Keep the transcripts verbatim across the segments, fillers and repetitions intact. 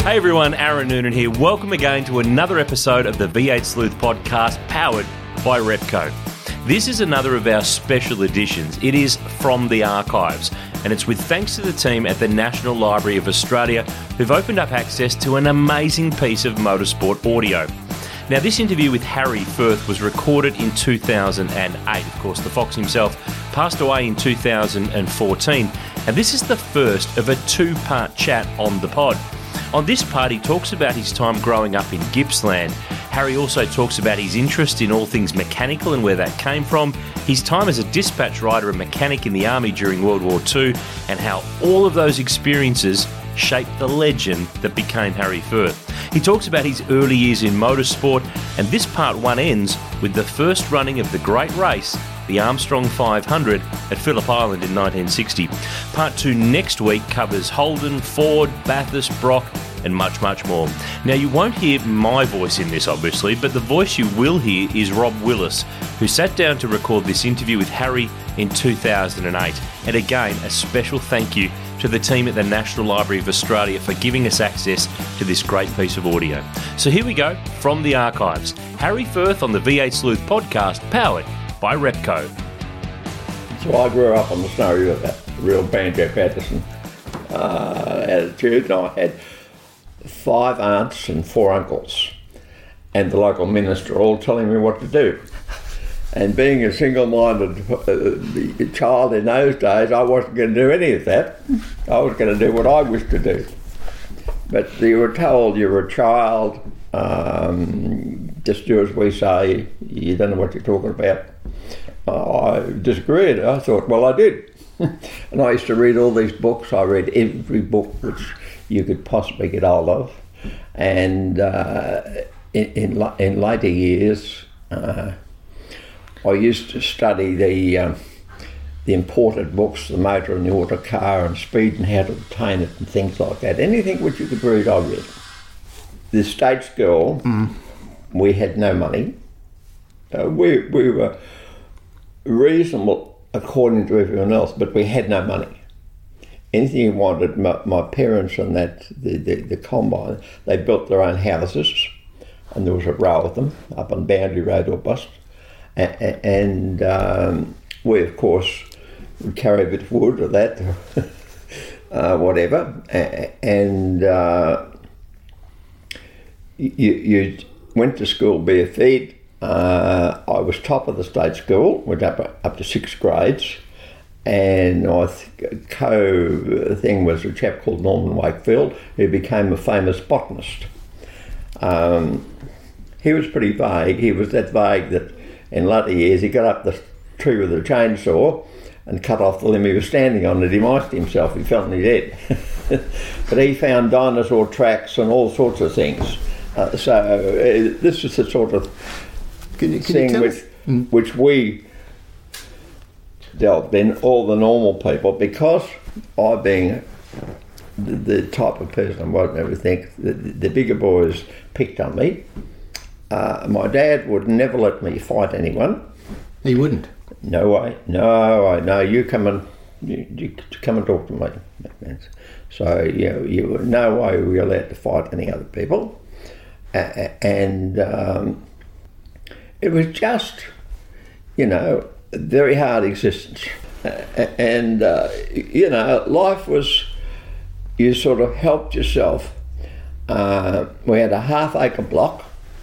Hey everyone, Aaron Noonan here. Welcome again to another episode of the V eight Sleuth podcast powered by Repco. This is another of our special editions. It is from the archives, and it's with thanks to the team at the National Library of Australia who've opened up access to an amazing piece of motorsport audio. Now, this interview with Harry Firth was recorded in two thousand eight. Of course, the Fox himself passed away in two thousand fourteen, and this is the first of a two-part chat on the pod. On this part, he talks about his time growing up in Gippsland. Harry also talks about his interest in all things mechanical and where that came from, his time as a dispatch rider and mechanic in the Army during World War Two, and how all of those experiences shaped the legend that became Harry Firth. He talks about his early years in motorsport, and this part one ends with the first running of the great race, the Armstrong five hundred at Phillip Island in nineteen sixty. Part two next week covers Holden, Ford, Bathurst, Brock, and much, much more. Now, you won't hear my voice in this, obviously, but the voice you will hear is Rob Willis, who sat down to record this interview with Harry in two thousand eight. And again, a special thank you to the team at the National Library of Australia for giving us access to this great piece of audio. So here we go, from the archives. Harry Firth on the V eight Sleuth podcast, powered by Repco. So I grew up on the Snowy River, real Banjo Patterson uh, attitude, and I had five aunts and four uncles and the local minister all telling me what to do. And being a single-minded uh, child in those days, I wasn't going to do any of that. I was going to do what I wished to do. But you were told you were a child, um, just do as we say, you don't know what you're talking about. I disagreed. I thought, well, I did. And I used to read all these books. I read every book which you could possibly get hold of. And uh, in, in, in later years, uh, I used to study the um, the imported books, the motor and the auto car and speed and how to obtain it and things like that. Anything which you could read, I read. The state school, mm. we had no money. Uh, we we were reasonable according to everyone else, but we had no money. Anything you wanted, my, my parents and that, the, the, the combine, they built their own houses, and there was a row of them up on Boundary Road or Bust. And, and um, we, of course, would carry a bit of wood or that, uh, whatever, and uh, you, you went to school bare feet. Uh, I was top of the state school, went up up to six grades, and I th- co thing was a chap called Norman Wakefield, who became a famous botanist. Um, he was pretty vague. He was that vague that in later years he got up the tree with a chainsaw and cut off the limb he was standing on, and he iced himself. He fell in his head. But he found dinosaur tracks and all sorts of things. Uh, so uh, this is the sort of Can you, can thing you which, mm. which we delved in, all the normal people, because I, being the, the type of person I was and everything, the, the bigger boys picked on me. Uh, my dad would never let me fight anyone. He wouldn't? No way, no way, no, you come and, you, you come and talk to me. So, you know, you were no way we were allowed to fight any other people. Uh, and um, it was just, you know, a very hard existence. Uh, and, uh, you know, life was, you sort of helped yourself. Uh, we had a half acre block,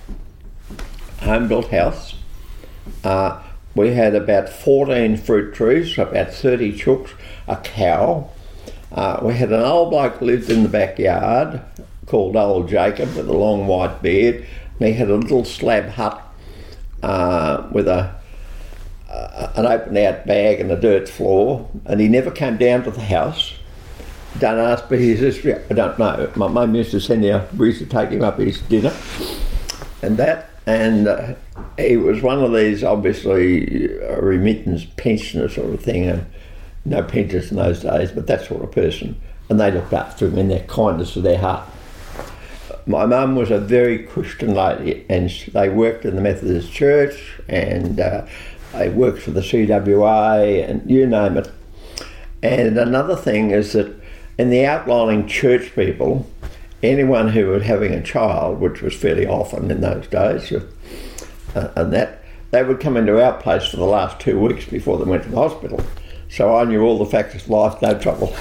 home-built house. Uh, we had about fourteen fruit trees, about thirty chooks, a cow. Uh, we had an old bloke who lived in the backyard called Old Jacob with a long white beard. And he had a little slab hut uh, with a uh, an open-out bag and a dirt floor, and he never came down to the house. Don't ask me his history, I don't know. My mum used to send him, we used to take him up his dinner and that. And uh, he was one of these, obviously, a remittance pensioner sort of thing, and no pensions in those days, but that sort of person. And they looked after him in their kindness of their heart. My mum was a very Christian lady, and they worked in the Methodist Church, and uh, they worked for the C W A, and you name it. And another thing is that in the outlying church people, anyone who was having a child, which was fairly often in those days, uh, and that, they would come into our place for the last two weeks before they went to the hospital. So I knew all the facts of life, no trouble.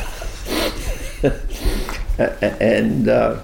and uh,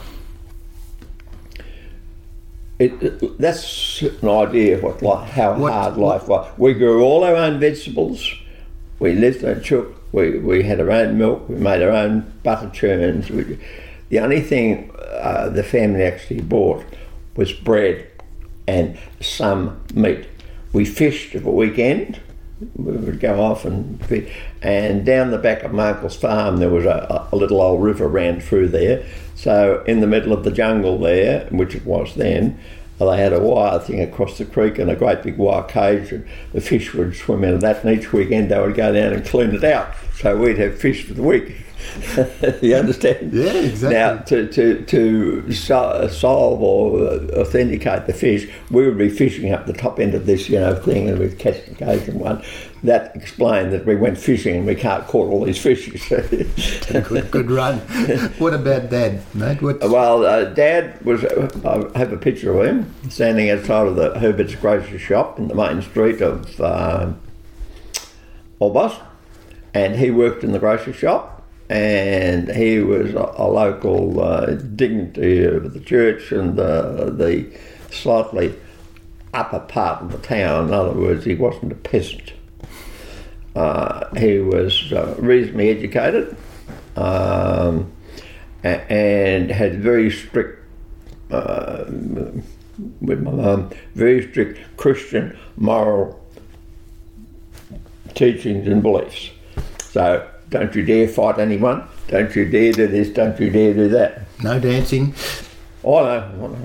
it, it, that's an idea of what, like, how what, hard life was. We grew all our own vegetables. We lived and chook. We we had our own milk. We made our own butter churns. We, the only thing uh, the family actually bought was bread and some meat. We fished of a weekend. We would go off and fish. And down the back of my uncle's farm there was a, a little old river ran through there. So in the middle of the jungle there, which it was then, they had a wire thing across the creek and a great big wire cage, and the fish would swim in that, and each weekend they would go down and clean it out. So we'd have fish for the week. You understand? Yeah, exactly. Now, to to, to so, solve or authenticate the fish, we would be fishing up the top end of this, you know, thing, and we'd catch the occasion one. That explained that we went fishing and we can't caught all these fishes. good, good run. What about Dad, mate? What's... Well, uh, Dad was, uh, I have a picture of him standing outside of the Herbert's grocery shop in the main street of uh, Orbost, and he worked in the grocery shop. And he was a, a local uh, dignitary of the church and the, the slightly upper part of the town. In other words, he wasn't a peasant. Uh, he was uh, reasonably educated um, a- and had very strict, uh, with my mum, very strict Christian moral teachings and beliefs. So, don't you dare fight anyone. Don't you dare do this. Don't you dare do that. No dancing. Oh, no.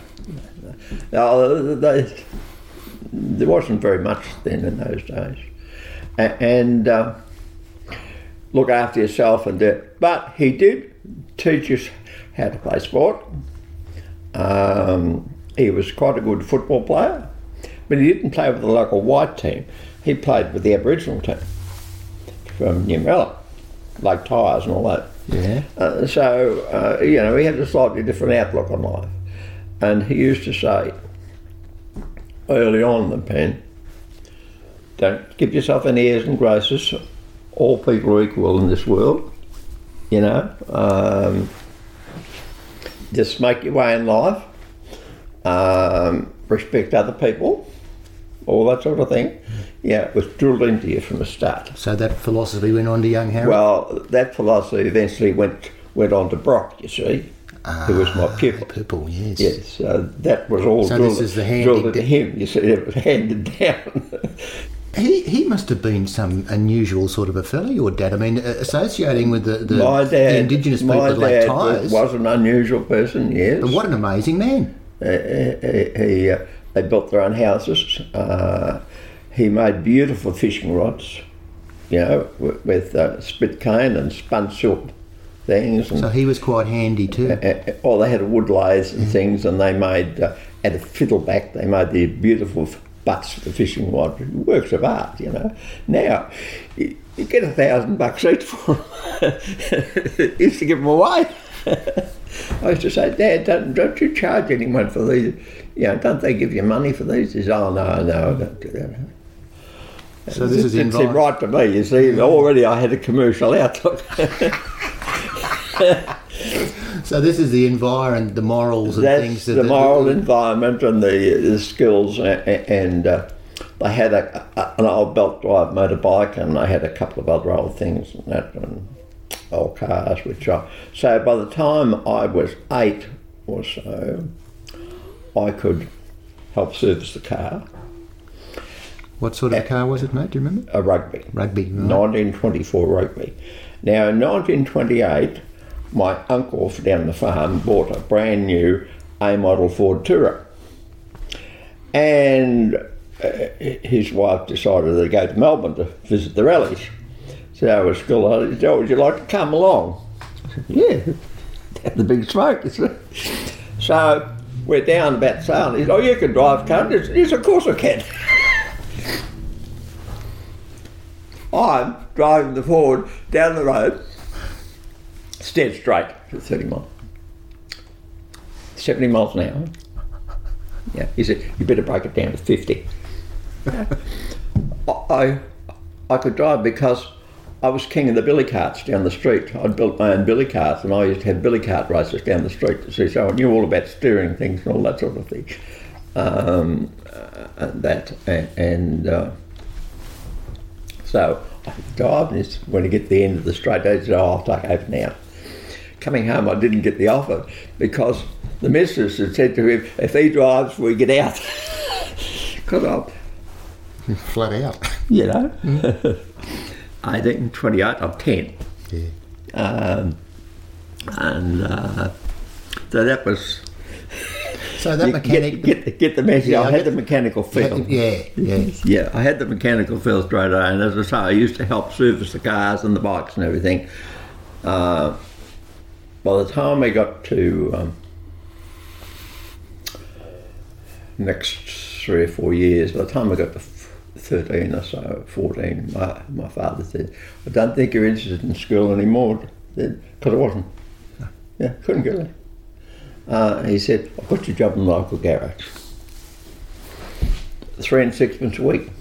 no they, there wasn't very much then in those days. A- and uh, look after yourself and do it. But he did teach us how to play sport. Um, he was quite a good football player. But he didn't play with the local white team. He played with the Aboriginal team from Nimrella, Lake Tyres and all that. Yeah. Uh, so, uh, you know, he had a slightly different outlook on life. And he used to say, early on in the pen, don't give yourself any airs and graces. All people are equal in this world, you know. Um, just make your way in life. Um, respect other people. All that sort of thing. Yeah, it was drilled into you from the start. So that philosophy went on to young Harry? Well, that philosophy eventually went went on to Brock, you see, ah, who was my pupil. Pupil, yes. Yes, so that was all so drilled, this is the drilled into d- him, you see, it was handed down. He he must have been some unusual sort of a fella, your dad. I mean, associating with the, the, my dad, the indigenous people my of Lake dad Tyres. was an unusual person, yes. But what an amazing man. Uh, he, he, uh, they built their own houses. Uh, he made beautiful fishing rods, you know, with, with uh, split cane and spun silk things. And, so he was quite handy too. Uh, uh, oh, they had wood lathes and things, and they made, uh, at a fiddleback, they made the beautiful butts for the fishing rod. Works of art, you know. Now, you, you get a thousand bucks each for them. Used to give them away. I used to say, Dad, don't, don't you charge anyone for these? You know, don't they give you money for these? He says, oh, no, no, I don't do that. So this is it seemed right to me, you see. Already I had a commercial outlook. So this is the environment, the morals and That's things. That the the, moral the, environment and the, the skills. And, and uh, they had a, a, an old belt drive motorbike, and they had a couple of other old things and that, and old cars, which I... So by the time I was eight or so, I could help service the car. What sort of a car was it, mate? Do you remember? A Rugby. Rugby, right. nineteen twenty-four Rugby. Now, in nineteen twenty-eight, my uncle down the farm bought a brand new A-model Ford Tourer. And uh, his wife decided to go to Melbourne to visit the rallies. So I was still, uh, oh, would you like to come along? I said, yeah, have the big smoke. So we're down about Sale. He said, oh, you can drive, can't you? Yes, of course I can. I'm driving the Ford down the road, dead straight to thirty mile. seventy miles an hour. Yeah, he said, you better break it down to fifty. I, I could drive because I was king of the billy carts down the street. I'd built my own billy carts, and I used to have billy cart races down the street to see, so I knew all about steering things and all that sort of thing. Um, uh, that and, and uh, so I could drive, and when I get to the end of the straight, they said, oh, I'll take over now. Coming home, I didn't get the offer because the mistress had said to him, if he drives, we get out. Because I'm... Flat out. You know? eighteen, twenty-eight, I'm ten. Yeah. Um, and uh, so that was... So that mechanic... Get, get, get the message. Yeah, I, I had get, the mechanical feel. Yeah, yeah. Yeah, I had the mechanical feel straight away. And as I say, I used to help service the cars and the bikes and everything. Uh, by the time we got to... Um, next three or four years, by the time I got to thirteen or so, fourteen, my, my father said, I don't think you're interested in school anymore, because I wasn't. Yeah, couldn't get it. Uh, he said, I've got your job in the local garage. Three and sixpence a week.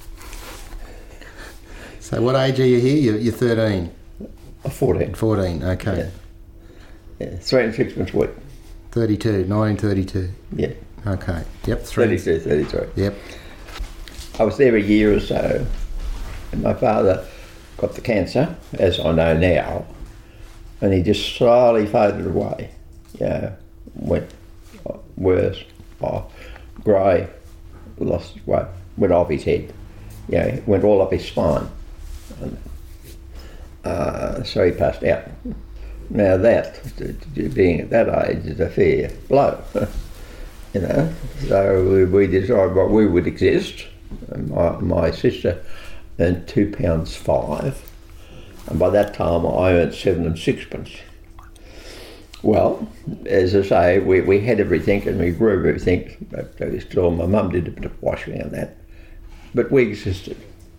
So what age are you here? You're, you're thirteen? fourteen. fourteen, okay. Yeah. Yeah, three and sixpence a week. thirty-two, nineteen thirty-two. Yeah. Okay, yep. Three. thirty-two, thirty-three. Yep. I was there a year or so, and my father got the cancer, as I know now, and he just slowly faded away. Yeah, went worse, oh, grey, lost his weight, went off his head. Yeah, went all up his spine. And, uh, so he passed out. Now that, being at that age, is a fair blow. You know, so we, we decided what we would exist. And my, my sister earned two pounds five, and by that time I earned seven and sixpence. Well, as I say, we, we had everything and we grew everything, but we still, my mum did a bit of washing and that, but we existed.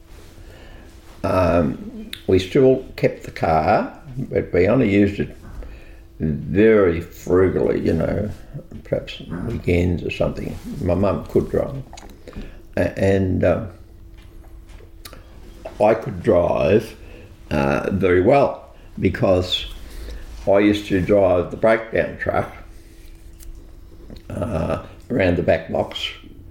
Um, we still kept the car, but we only used it very frugally, you know, perhaps weekends or something. My mum could drive. And uh, I could drive uh, very well because I used to drive the breakdown truck uh, around the back blocks,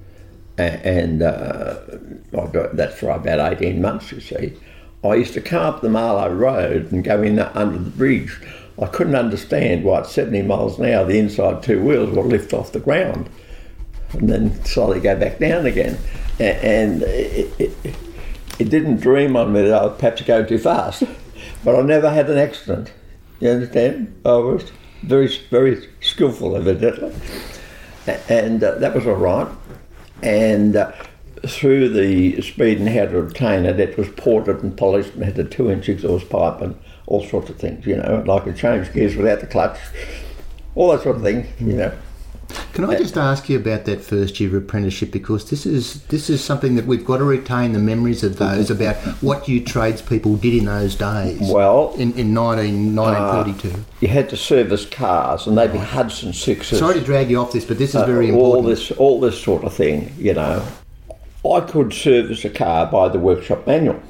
and uh, I got, that's for about eighteen months, you see. I used to come up the Marlow Road and go in under the bridge. I couldn't understand why at seventy miles an hour the inside two wheels would lift off the ground and then slowly go back down again. And it, it, it didn't dream on me that I would perhaps go too fast. But I never had an accident. You understand? I was very, very skillful, evidently. And uh, that was all right. And uh, through the speed and how to obtain it, it was ported and polished and had a two-inch exhaust pipe and all sorts of things, you know, like a change gears without the clutch, all that sort of thing, you know. Can I just ask you about that first year of apprenticeship, because this is this is something that we've got to retain the memories of those about what you tradespeople did in those days. Well, in, in nineteen, nineteen thirty-two. Uh, you had to service cars, and they'd be Hudson Sixes. Sorry to drag you off this, but this is very uh, important. All this, all this sort of thing, you know. I could service a car by the workshop manual.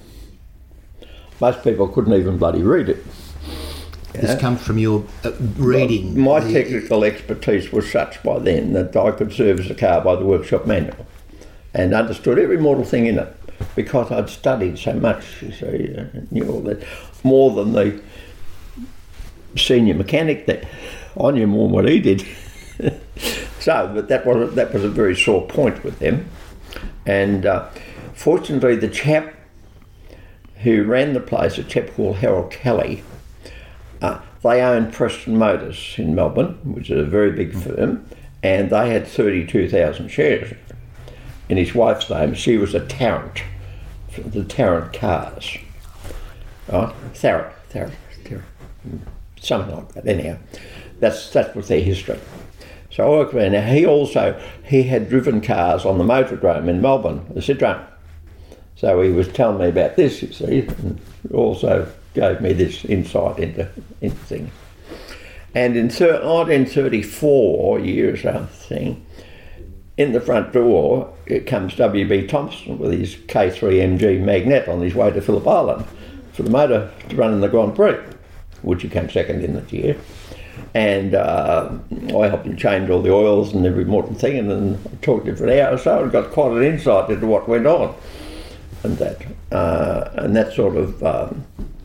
Most people couldn't even bloody read it. This yeah. comes from your uh, reading. My the, technical expertise was such by then that I could service a car by the workshop manual and understood every model thing in it because I'd studied so much, you see, uh, knew all that, more than the senior mechanic that I knew more than what he did. So, but that was, that was a very sore point with them. And uh, fortunately, the chap who ran the place, a chap called Harold Kelly, Uh, they owned Preston Motors in Melbourne, which is a very big firm, and they had thirty-two thousand shares. In his wife's name, she was a Tarrant, the Tarrant cars. Right? Tarrant, Tarrant, Tarrant, something like that. Anyhow, that's that was their history. So I worked there. Now he also he had driven cars on the Motordrome in Melbourne, the Citroen. So he was telling me about this, you see, and also gave me this insight into, into things. And in nineteen thirty-four, years after thing, in the front door, it comes W B Thompson with his K three M G Magnet on his way to Phillip Island for the motor to run in the Grand Prix, which he came second in that year. And uh, I helped him change all the oils and every modern thing, and then I talked to him for an hour or so and got quite an insight into what went on. And that, uh, and that sort of um,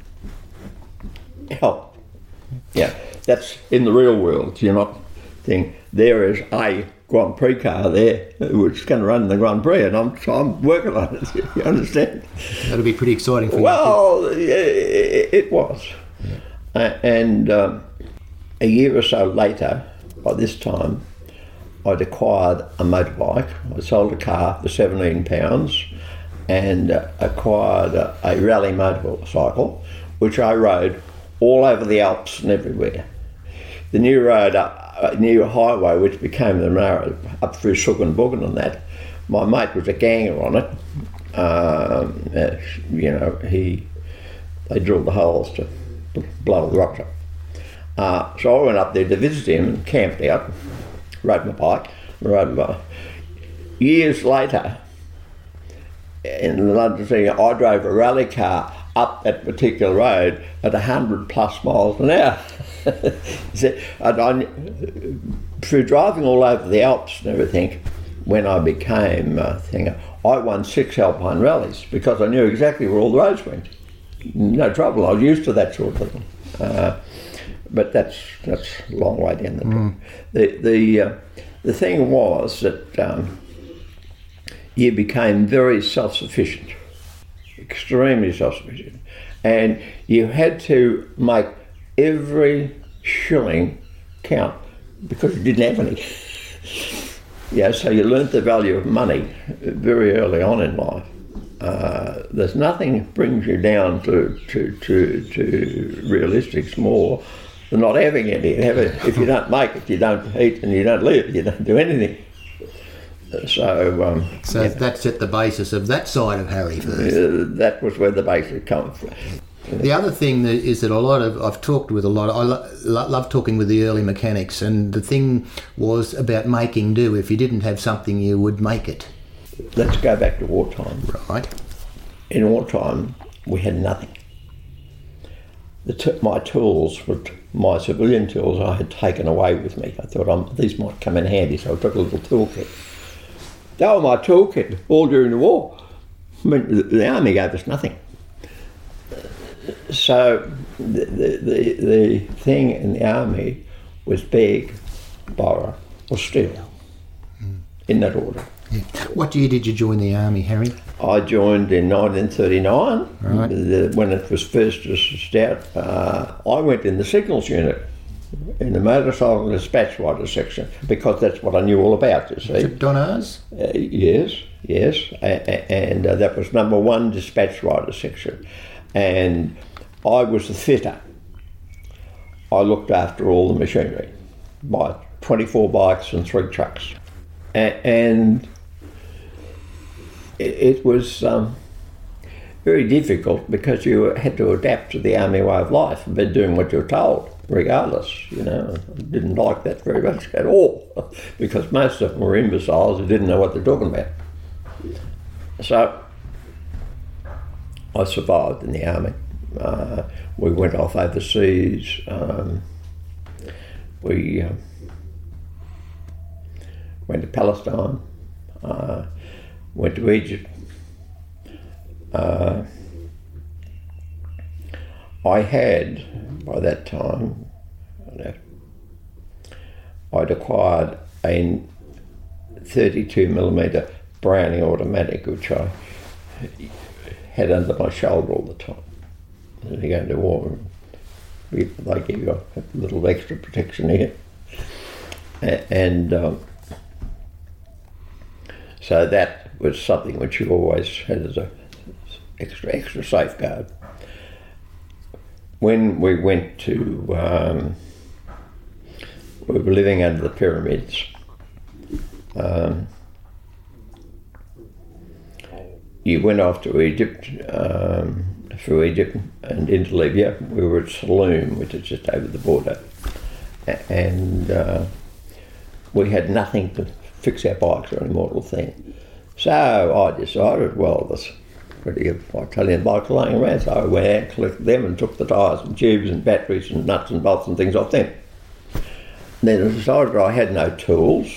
helped. Yeah, that's in the real world. You're not thinking there is a Grand Prix car there which is going to run in the Grand Prix, and I'm, so I'm working on it. You understand? That'll be pretty exciting for well, you. Well, it, it was. Yeah. Uh, and um, a year or so later, by this time, I'd acquired a motorbike. I sold a car for seventeen pounds and uh, acquired a, a rally motorcycle, which I rode all over the Alps and everywhere. The new road, up, a new highway, which became the narrow, up through Suggenbuggen and that, my mate was a ganger on it. Um, uh, you know, he, they drilled the holes to blow the rocks up. Uh, so I went up there to visit him and camped out, rode my bike, rode my bike. Years later, in the London thing, I drove a rally car up that particular road at one hundred plus miles an hour. So, and I, through driving all over the Alps and everything, when I became a thing, I won six Alpine rallies because I knew exactly where all the roads went. No trouble, I was used to that sort of thing. Uh, but that's that's a long way down the track. Mm. The the uh, the thing was that um, you became very self-sufficient, extremely self-sufficient, and you had to make every shilling count because you didn't have any. Yeah, so you learnt the value of money very early on in life. Uh, there's nothing brings you down to to to, to realistics more than not having any. Have it, if you don't make it, you don't eat and you don't live, you don't do anything. So, um, so yeah. That's at the basis of that side of Harry first. Uh, that was where the basis comes from. The other thing that is that a lot of, I've talked with a lot of, I lo- lo- love talking with the early mechanics, and the thing was about making do. If you didn't have something, you would make it. Let's go back to wartime. Right. In wartime, we had nothing. The t- my tools, were t- my civilian tools, I had taken away with me. I thought um, these might come in handy, so I took a little toolkit. They were my toolkit all during the war. I mean, the, the army gave us nothing. So the, the, the, the thing in the army was beg, borrow or steal, mm. in that order. Yeah. What year did you join the army, Harry? I joined in nineteen thirty-nine, right. the, when it was first dispatched out. Uh, I went in the signals unit, in the motorcycle dispatch rider section, because that's what I knew all about, you see. Was it Donars? Uh, yes, yes, a- a- and uh, that was number one dispatch rider section. And I was the fitter. I looked after all the machinery, by twenty-four bikes and three trucks. A- and it, it was um, very difficult because you had to adapt to the army way of life and be doing what you were told, regardless. You know, I didn't like that very much at all because most of them were imbeciles who didn't know what they're talking about. So I survived in the army. Uh, we went off overseas. Um, we uh, went to Palestine. Uh, went to Egypt. Uh, I had, by that time, I'd acquired a thirty-two millimetre Browning automatic, which I had under my shoulder all the time. As you go into war, they give you a little extra protection here. And um, so that was something which you always had as a extra, extra safeguard. When we went to, um, we were living under the pyramids. Um, you went off to Egypt, um, through Egypt and into Libya. We were at Saloum, which is just over the border. a- and uh, we had nothing to fix our bikes or any mortal thing. So I decided, well, this pretty Italian bikes lying around, so I went out and collected them and took the tyres and tubes and batteries and nuts and bolts and things off them. Then I decided I had no tools,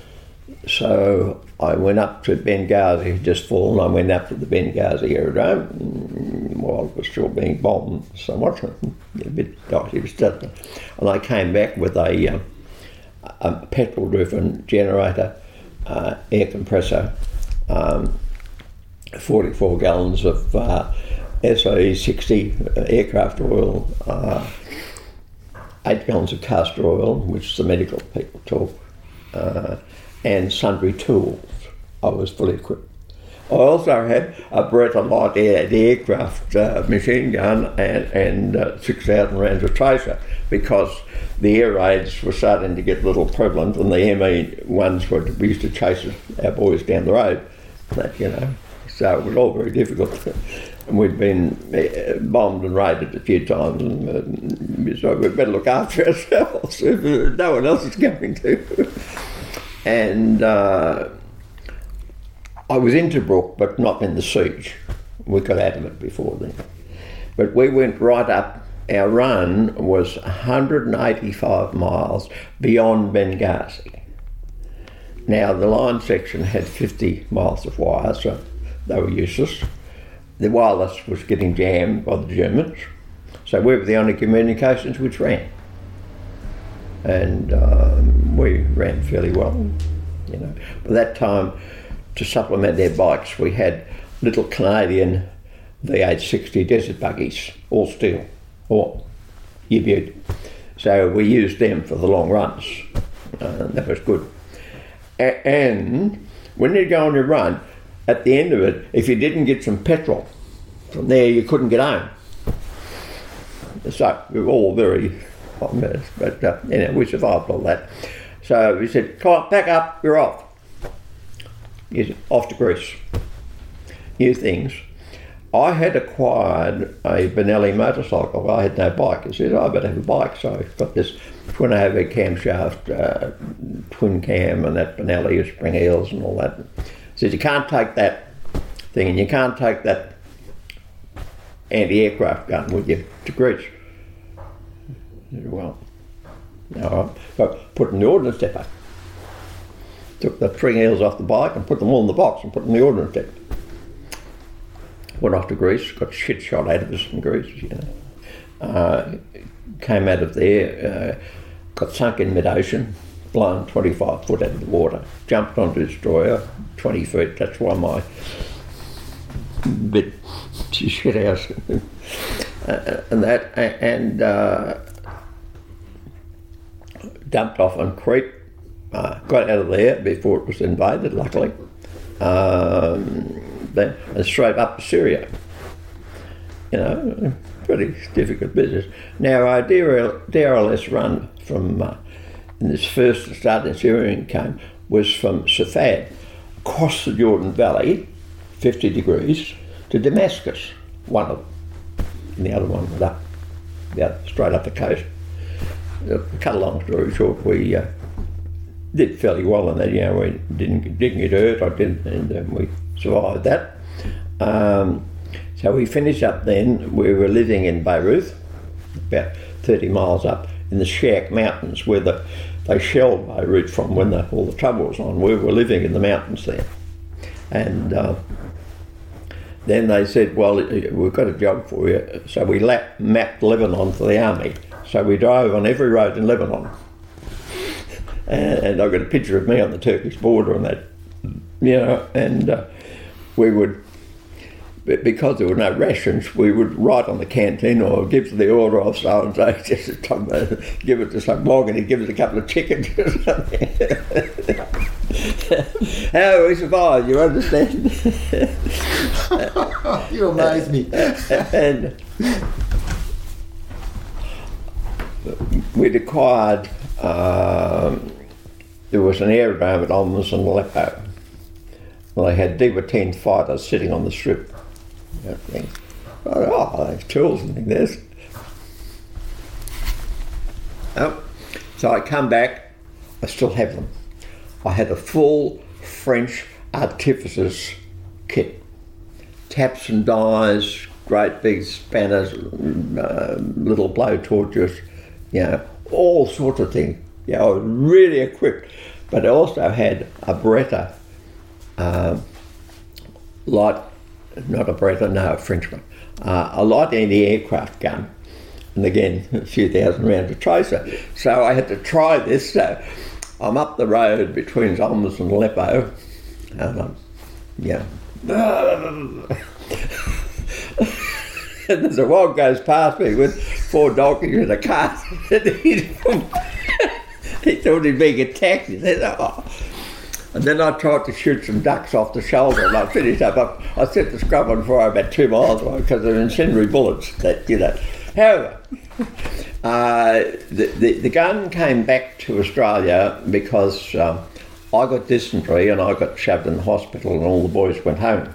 so I went up to Benghazi, had just fallen. I went up to the Benghazi aerodrome while it was still being bombed somewhat, a bit dicey, and I came back with a, um, a petrol-driven generator, uh, air compressor, um, forty-four gallons of uh, S O E sixty aircraft oil, uh, eight gallons of castor oil, which the medical people talk, uh, and sundry tools. I was fully equipped. I also had a Beretta light air, aircraft uh, machine gun and, and uh, six thousand rounds of tracer, because the air raids were starting to get a little prevalent, and the M E ones were, we used to chase our boys down the road, that, you know, so it was all very difficult. And we'd been uh, bombed and raided a few times, and uh, so we'd better look after ourselves if no one else is going to. And uh, I was in Tobruk, but not in the siege. We got out of it before then. But we went right up. Our run was one hundred eighty-five miles beyond Benghazi. Now, the line section had fifty miles of wire, so they were useless. The wireless was getting jammed by the Germans, so we were the only communications which ran. And um, we ran fairly well, you know. By that time, to supplement their bikes, we had little Canadian V eight sixty desert buggies, all steel, all U-Butte. So we used them for the long runs, uh, that was good. A- and when you go on your run, at the end of it, if you didn't get some petrol from there, you couldn't get home. So we were all very hot mess, but uh, anyway, we survived all that. So we said, come on, pack up, you're off. You're off to Greece. New things. I had acquired a Benelli motorcycle. I had no bike. I said, oh, I better have a bike. So I've got this twin overhead camshaft, uh, twin cam, and that Benelli with spring heels and all that. I said, you can't take that thing, and you can't take that anti-aircraft gun with you to Greece. I said, well, no, so put in the ordnance depot. Took the spring heels off the bike and put them all in the box and put them in the ordnance depot. Went off to Greece, got shit shot out of us in Greece, you know. Uh, came out of there, uh, got sunk in mid-ocean, blown twenty-five foot out of the water, jumped onto a destroyer, twenty feet, that's why my bit shit house uh, and that, and uh, dumped off on Crete, uh, got out of there before it was invaded, luckily. Um, then and straight up to Syria. You know, pretty difficult business. Now our D R L S run from, uh, in this first start in Syria came, was from Safad, across the Jordan Valley, fifty degrees, to Damascus, one of them, and the other one was up, yeah, straight up the coast. To cut a long story short, we uh, did fairly well in that, you know, we didn't, didn't get hurt, I didn't, and um, we survived that. Um, so we finished up then, we were living in Beirut, about thirty miles up in the Sharq Mountains, where the, they shelled Beirut from when the, all the trouble was on. We were living in the mountains there. And uh, then they said, well, we've got a job for you. So we lap, mapped Lebanon for the army. So we drove on every road in Lebanon. And, and I've got a picture of me on the Turkish border and that, you know, and uh, we would, because there were no rations, we would write on the canteen or give the order of so and so, just give it to some mog and he'd give us a couple of chickens or something. How we survived, you understand? You amaze me. And we'd acquired, um, there was an aerodrome at Olmos and Aleppo. Well, they had D ten fighters sitting on the strip. Thing. Oh, they have tools and things. There's. Oh, So I come back, I still have them. I had a full French artificer's kit. Taps and dies, great big spanners, uh, little blow torches, you know, all sorts of things. You know, I was really equipped. But I also had a Beretta, uh, light, not a Beretta, no, a French one, uh, a light anti-aircraft gun. And again, a few thousand rounds of tracer. So I had to try this. So I'm up the road between Zolmas and Aleppo, and I'm, yeah. And there's a wild goes past me with four donkeys in a cart. He thought he'd being attacked. He said, oh. And then I tried to shoot some ducks off the shoulder, and I finished up. I, I set the scrub on fire about two miles away because they're incendiary bullets. That, you know. However, uh, the, the the gun came back to Australia because um, I got dysentery and I got shoved in the hospital, and all the boys went home.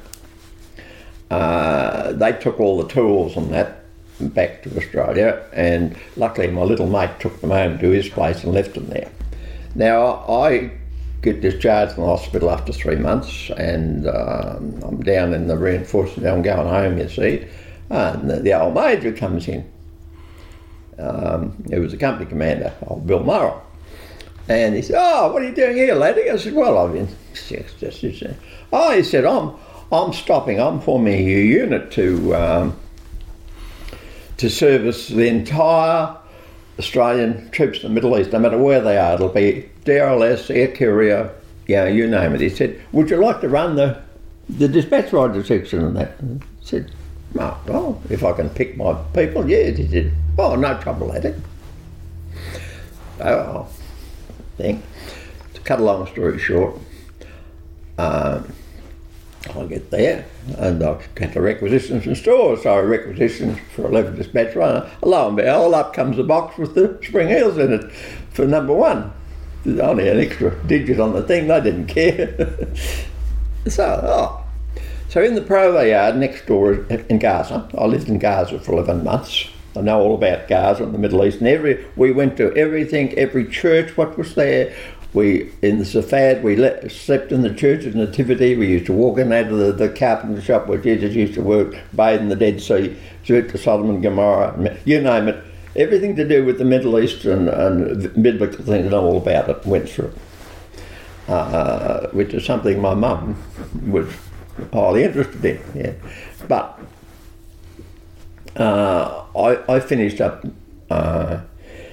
Uh, they took all the tools and that back to Australia, and luckily my little mate took them home to his place and left them there. Now I get discharged from the hospital after three months, and um, I'm down in the reinforcement. I'm going home, you see, and the, the old major comes in. Um, he was the company commander, old Bill Morrow, and he said, "Oh, what are you doing here, laddie?" I said, "Well, I've been just, just, just." Oh, he said, "I'm." I'm stopping, I'm forming a unit to um, to service the entire Australian troops in the Middle East, no matter where they are. It'll be D R L S, Air Courier, yeah, you name it." He said, "Would you like to run the the dispatch rider section and that?" And I said, "Oh, well, if I can pick my people, yeah." He said, "Oh, no trouble at it." Oh, I think, to cut a long story short, um, I get there and I get the requisitions from stores. So I requisitions for eleven dispatch runner. Lo and behold, up comes the box with the spring heels in it for number one. There's only an extra digit on the thing, they didn't care. so, oh. so in the Provo yard next door in Gaza, I lived in Gaza for eleven months. I know all about Gaza and the Middle East, and every we went to everything, every church, what was there. We, in the Safad, we let, slept in the Church of Nativity. We used to walk in out of the, the carpenter shop where Jesus used to work, bathe in the Dead Sea, shoot to Sodom and Gomorrah, you name it. Everything to do with the Middle East and, and biblical things, I know all about it, went through it. Uh, which is something my mum was highly interested in. Yeah. But uh, I, I finished up... Uh,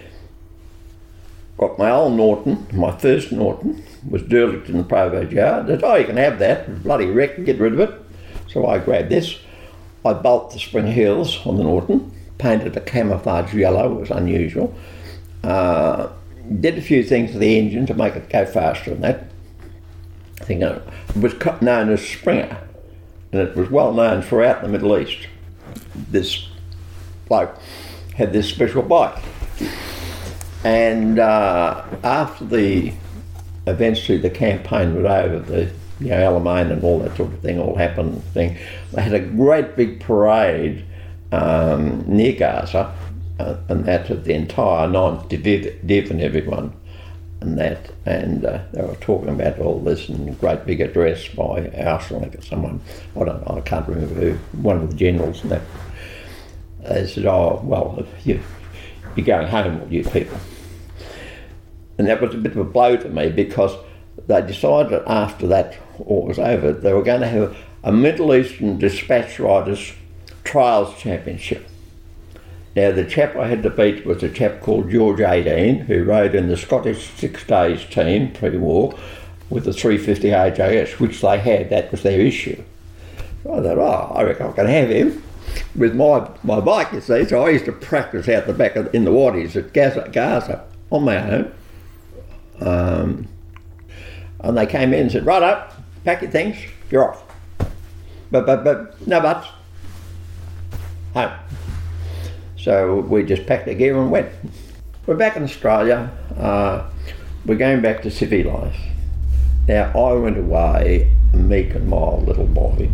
got my old Norton, my first Norton, was derelict in the Provo yard. They said, "Oh, you can have that, bloody wreck, get rid of it." So I grabbed this. I bolted the spring heels on the Norton, painted a camouflage yellow, it was unusual. Uh, did a few things to the engine to make it go faster than that. I think it was known as Springer, and it was well known throughout the Middle East. This bloke had this special bike. And uh, after the, eventually the campaign was over, the you know, Alamein and all that sort of thing all happened, thing, they had a great big parade um, near Gaza, uh, and that of the entire Ninth Div and everyone, and that, and uh, they were talking about all this in a great big address by Arsenal, someone, I don't know, I can't remember who, one of the generals, and that. They said, "Oh, well, you, you're going home, all you people." And that was a bit of a blow to me because they decided after that all was over, they were going to have a Middle Eastern dispatch riders trials championship. Now the chap I had to beat was a chap called George eighteen, who rode in the Scottish Six Days team pre-war with the three fifty A J S, which they had, that was their issue. So I thought, oh, I reckon I can have him with my, my bike, you see. So I used to practice out the back of, in the waddies at Gaza, Gaza on my own. Um, and they came in and said, "Right up, pack your things, you're off. But, but, but, no buts. Home." So we just packed the gear and went. We're back in Australia. Uh, we're going back to civvy life. Now, I went away a meek and mild little boy.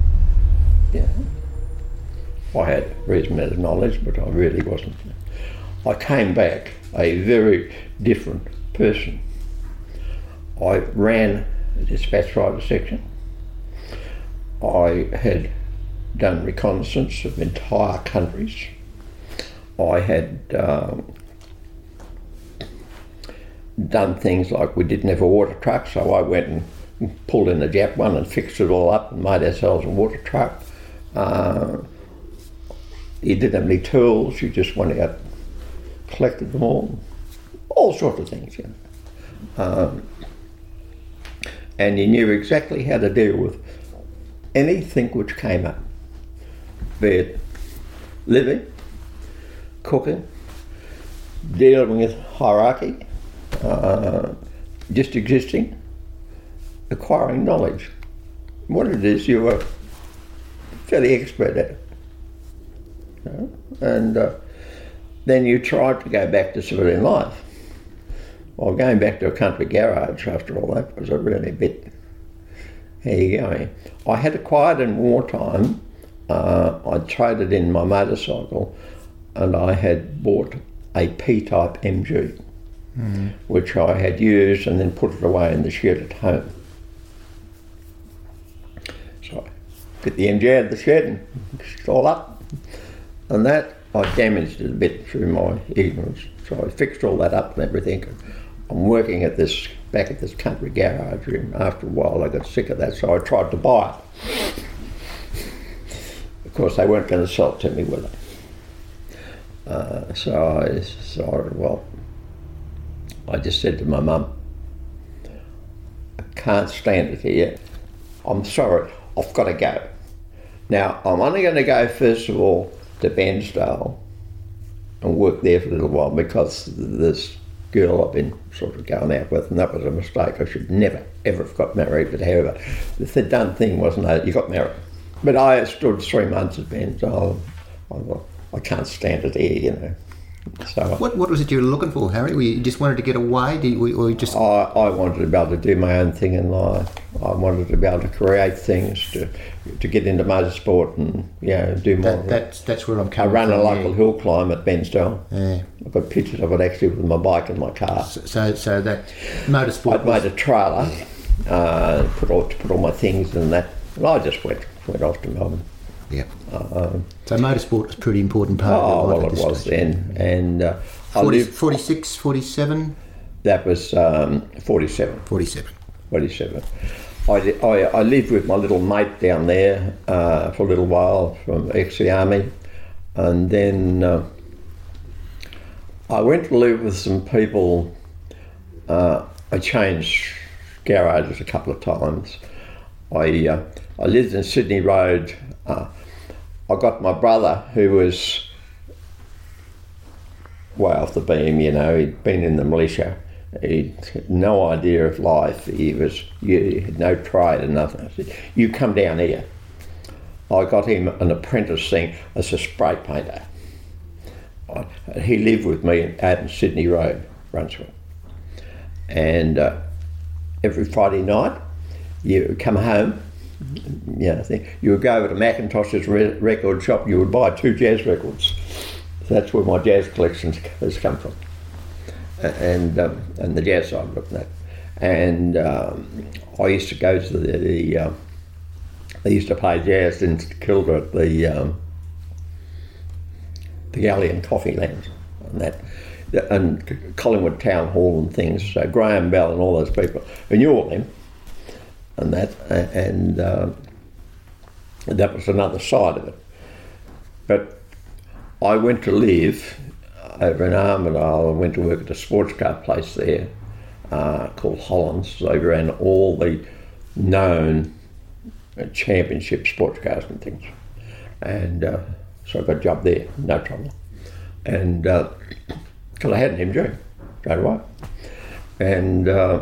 Yeah. I had reasonable knowledge, but I really wasn't. I came back a very different person. I ran a dispatch rider section. I had done reconnaissance of entire countries. I had um, done things like we didn't have a water truck, so I went and pulled in a Jap one and fixed it all up and made ourselves a water truck. Uh, you didn't have any tools, you just went out, collected them all, all sorts of things, you know. Um, and you knew exactly how to deal with anything which came up, be it living, cooking, dealing with hierarchy, uh, just existing, acquiring knowledge. What it is, you were fairly expert at it. You know? And uh, then you tried to go back to civilian life. Well, going back to a country garage after all that was a really bit, how you going? I had acquired in wartime, uh, I traded in my motorcycle and I had bought a P-type M G, mm-hmm. which I had used and then put it away in the shed at home. So I put the M G out of the shed and fixed it all up, and that I damaged it a bit through my ignorance. So I fixed all that up and everything. I'm working at this, back at this country garage, and after a while I got sick of that, so I tried to buy it. Of course, they weren't going to sell it to me, were they? Uh, so I decided, well, I just said to my mum, I can't stand it here. I'm sorry, I've got to go. Now, I'm only going to go, first of all, to Bairnsdale and work there for a little while because this girl I've been sort of going out with, and that was a mistake. I should never, ever have got married, but however, the done thing wasn't that you got married. But I stood three months at Bairnsdale. I thought, I can't stand it here, you know. So what what was it you were looking for, Harry? Were you just wanted to get away? Did you, or you just? I, I wanted to be able to do my own thing in life. I wanted to be able to create things, to to get into motorsport and, you know, do more. That, that's that's where I'm I coming ran from. a local yeah. hill climb at Bairnsdale. Yeah. I've got pictures of it actually with my bike and my car. So so, so that motorsport. I'd made a trailer, uh, put all to put all my things in that, and I just went went off to Melbourne. Yeah. Uh, so motorsport was a pretty important part oh, of your life. well, at it this was stage. then, and uh, I forty, lived. forty-six, forty-seven? That was um, forty-seven. forty-seven. forty-seven. I, li- I, I lived with my little mate down there uh, for a little while from ex-the army, and then uh, I went to live with some people. Uh, I changed garages a couple of times. I uh, I lived in Sydney Road. Uh, I got my brother, who was way off the beam, you know, he'd been in the militia. He had no idea of life. He was, he had no trade and nothing. I said, you come down here. I got him an apprentice thing as a spray painter. I, he lived with me out in Sydney Road, Brunswick. And uh, every Friday night, you come home, you know, you would go over to Macintosh's re- record shop, you would buy two jazz records. So that's where my jazz collection has come from. And um, and the jazz side of that. And um, I used to go to the, the uh, I used to play jazz in Kilda at the um, the Galleon Coffee Lounge and that, and Collingwood Town Hall and things. So Graham Bell and all those people, I knew all them, and that, and uh, that was another side of it. But I went to live over in Armidale. I went to work at a sports car place there uh, called Hollands. They ran all the known championship sports cars and things. And uh, so I got a job there, no trouble. And because uh, I had an M G straight away. And uh,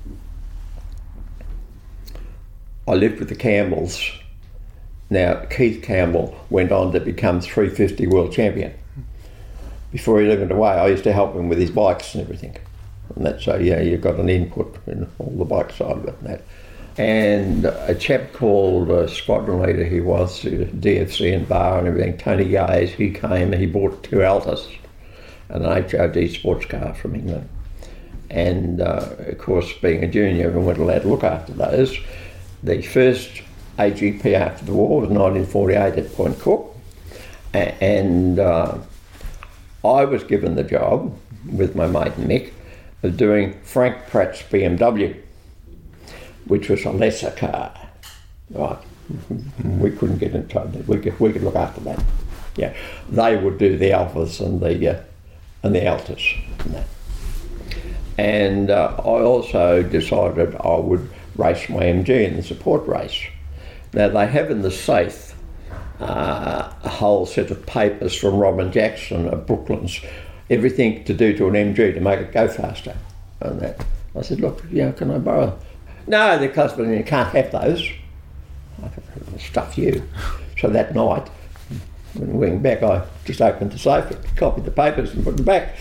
I lived with the Campbells. Now, Keith Campbell went on to become three fifty world champion. Before he went away, I used to help him with his bikes and everything. And that's so, yeah, you got an input in all the bike side of it and that. And a chap called uh, Squadron Leader, he was, uh, D F C and Bar and everything, Tony Gaze, he came and he bought two Altas. and an H O D sports car from England. And uh, of course, being a junior, we weren't allowed to look after those. The first A G P after the war was nineteen forty-eight at Point Cook, and uh, I was given the job with my mate Mick of doing Frank Pratt's B M W, which was a lesser car. Right, we couldn't get in trouble. We could we could look after that. Yeah, they would do the Alphas and the uh, and the Altas and that. And uh, I also decided I would race my M G in the support race. Now they have in the safe uh, a whole set of papers from Robin Jackson of Brooklands, everything to do to an M G to make it go faster. And that. I said, look, you know, can I borrow? No, they're custom, you can't have those. I said, stuff you. So that night, when we went back, I just opened the safe, copied the papers and put them back.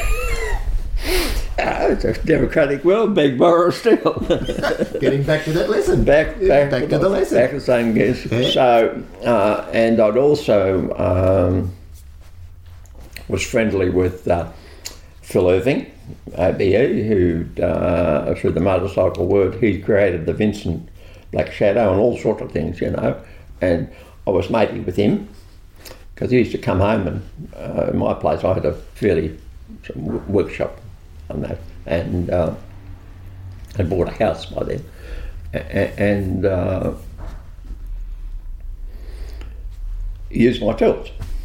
Oh, it's a democratic world, big borrow still. Getting back to that lesson. Back, back, back to the lesson. Back to the same guess. Yeah. So, uh, and I'd also um, was friendly with uh, Phil Irving, O B E, who, uh, through the motorcycle word, he created the Vincent Black Shadow and all sorts of things, you know. And I was matey with him because he used to come home and uh, in my place I had a fairly some workshop on that, and uh, I bought a house by then, a- and uh, used my tools.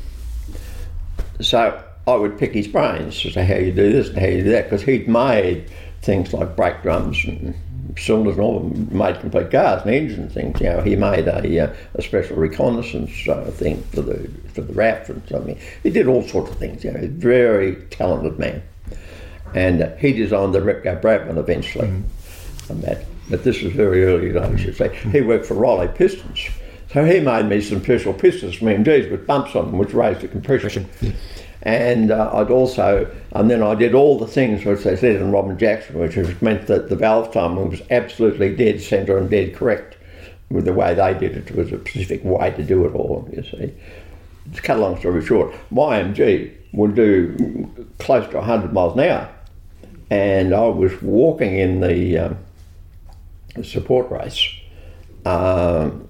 So I would pick his brains to say how you do this and how you do that, because he'd made things like brake drums and cylinders and all, made complete cars and engines and things. You know, he made a, uh, a special reconnaissance uh, thing for the for the R A F and something. He did all sorts of things. You know, very talented man. And uh, he designed the Repco Bradman eventually, mm-hmm. on that. But this was very early days, you see. He worked for Riley Pistons, so he made me some special pistons from M Gs with bumps on them, which raised the compression. Yeah. And uh, I'd also, and then I did all the things which they said in Robin Jackson, which meant that the valve timing was absolutely dead centre and dead correct with the way they did it. It was a specific way to do it all, you see. To cut a long story short, my M G would do close to one hundred miles an hour. And I was walking in the um, support race, um,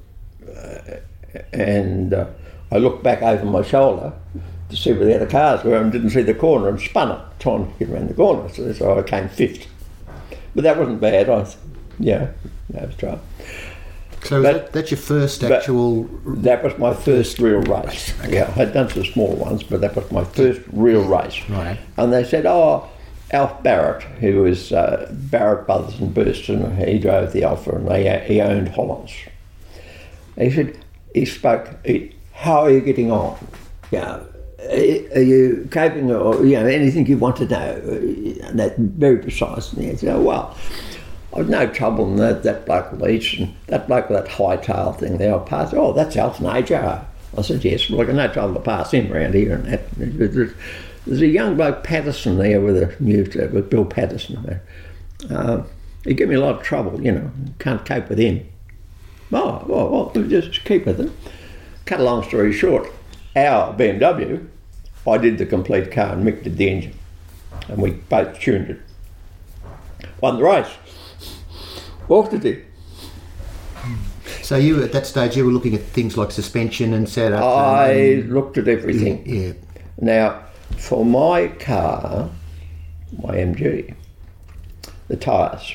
and uh, I looked back over my shoulder to see where the other cars were and didn't see the corner and spun it, trying to get around the corner. So, so I came fifth. But that wasn't bad. I, yeah, that was right. So but, that, that's your first actual... That was my first real race. Okay. Yeah, I had done some small ones, but that was my first real race. Right. And they said, oh, Alf Barrett, who was uh, Barrett Brothers in Burston, he drove the Alpha and they, he owned Hollands. He said, he spoke, he, how are you getting on? Yeah, are you coping or, you know, anything you want to know? And that very precise. And he said, oh, well, I've no trouble in that, that bloke Leach and that bloke with that high tail thing there, I'll pass. Oh, that's Alton A J R. I said, yes, well, I've got no trouble to pass him around here and that. There's, there's a young bloke Patterson there with a new, with Bill Patterson. Uh, he gave me a lot of trouble, you know, can't cope with him. Oh, well, well, just keep with it. Cut a long story short, our B M W, I did the complete car and Mick did the engine. And we both tuned it. Won the race. Walked it in. So you, at that stage, you were looking at things like suspension and setup? I and, looked at everything. Yeah. Now, for my car, my M G, the tyres,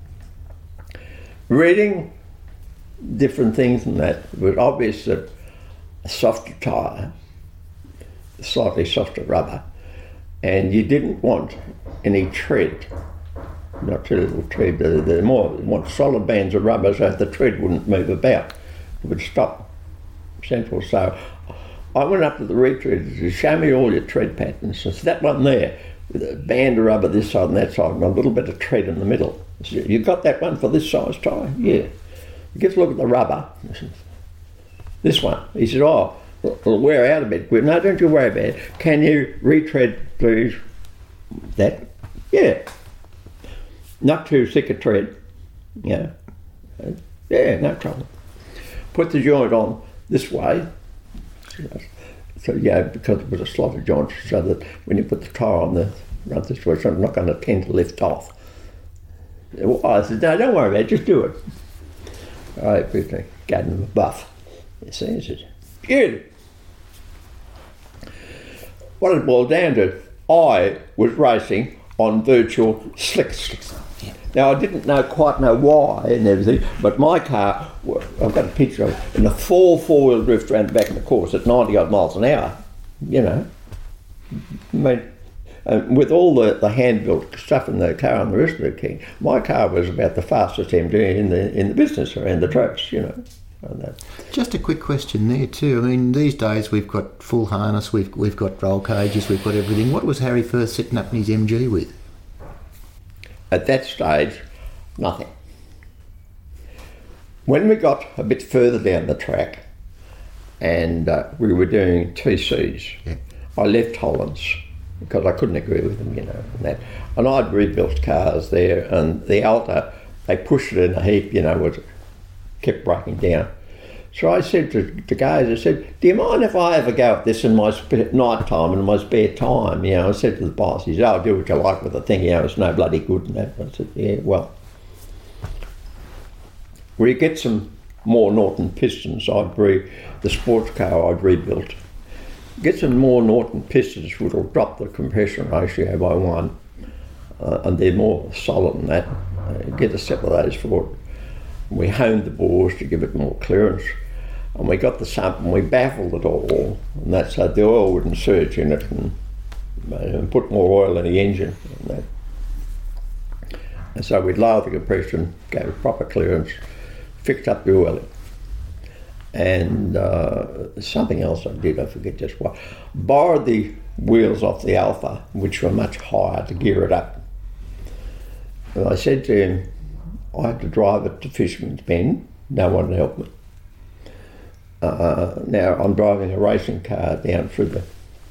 reading different things and that, it was obvious that a softer tyre, slightly softer rubber, and you didn't want any tread, not too little tread, but the more you want solid bands of rubber so the tread wouldn't move about, it would stop central. So I went up to the retread to show me all your tread patterns. It's that one there with a band of rubber this side and that side and a little bit of tread in the middle. Said, you got that one for this size tyre? Yeah. He gets a look at the rubber. Said, this one. He said, oh, it'll wear out a bit. No, don't you worry about it. Can you retread, please? That? Yeah. Not too thick a tread. Yeah. Yeah, no trouble. Put the joint on this way. So, yeah, because it was a slotted joint, so that when you put the tyre on the run this way, it's not going to tend to lift off. Well, I said, no, don't worry about it, just do it. I gave him a buff. You see, he said, good. What it boiled down to, I was racing on virtual slicks. Now, I didn't know quite know why and everything, but my car, I've got a picture of it, in a full four-wheel drift around the back of the course at ninety odd miles an hour, you know. I mean, and with all the, the hand-built stuff in the car and the rest of the thing, my car was about the fastest M D in the in the business around the tracks, you know. And that. Just a quick question there too. I mean, these days we've got full harness, we've we've got roll cages, we've got everything. What was Harry first setting up in his M G with? At that stage, nothing. When we got a bit further down the track and uh, we were doing T Cs, yeah. I left Hollands because I couldn't agree with them, you know, and that. And I'd rebuilt cars there, and the Alta, they pushed it in a heap, you know, was kept breaking down. So I said to the guys, I said, do you mind if I ever go at this in my sp- night time and my spare time? You know, I said to the boss, he said, oh, do what you like with the thing, you know, it's no bloody good and that. I said, yeah, well, we get some more Norton pistons, I'd re, the sports car I'd rebuilt. Get some more Norton pistons which will drop the compression ratio by one, uh, and they're more solid than that. Uh, get a set of those for it. We honed the bores to give it more clearance, and we got the sump and we baffled it all, and that's so the oil wouldn't surge in it, and, and put more oil in the engine. And, that. And so we'd lower the compression, gave it proper clearance, fixed up the oil. And uh, something else I did, I forget just what. Borrowed the wheels off the Alpha, which were much higher, to gear it up. And I said to him, I had to drive it to Fisherman's Bend, no one helped me. Uh, now I'm driving a racing car down through the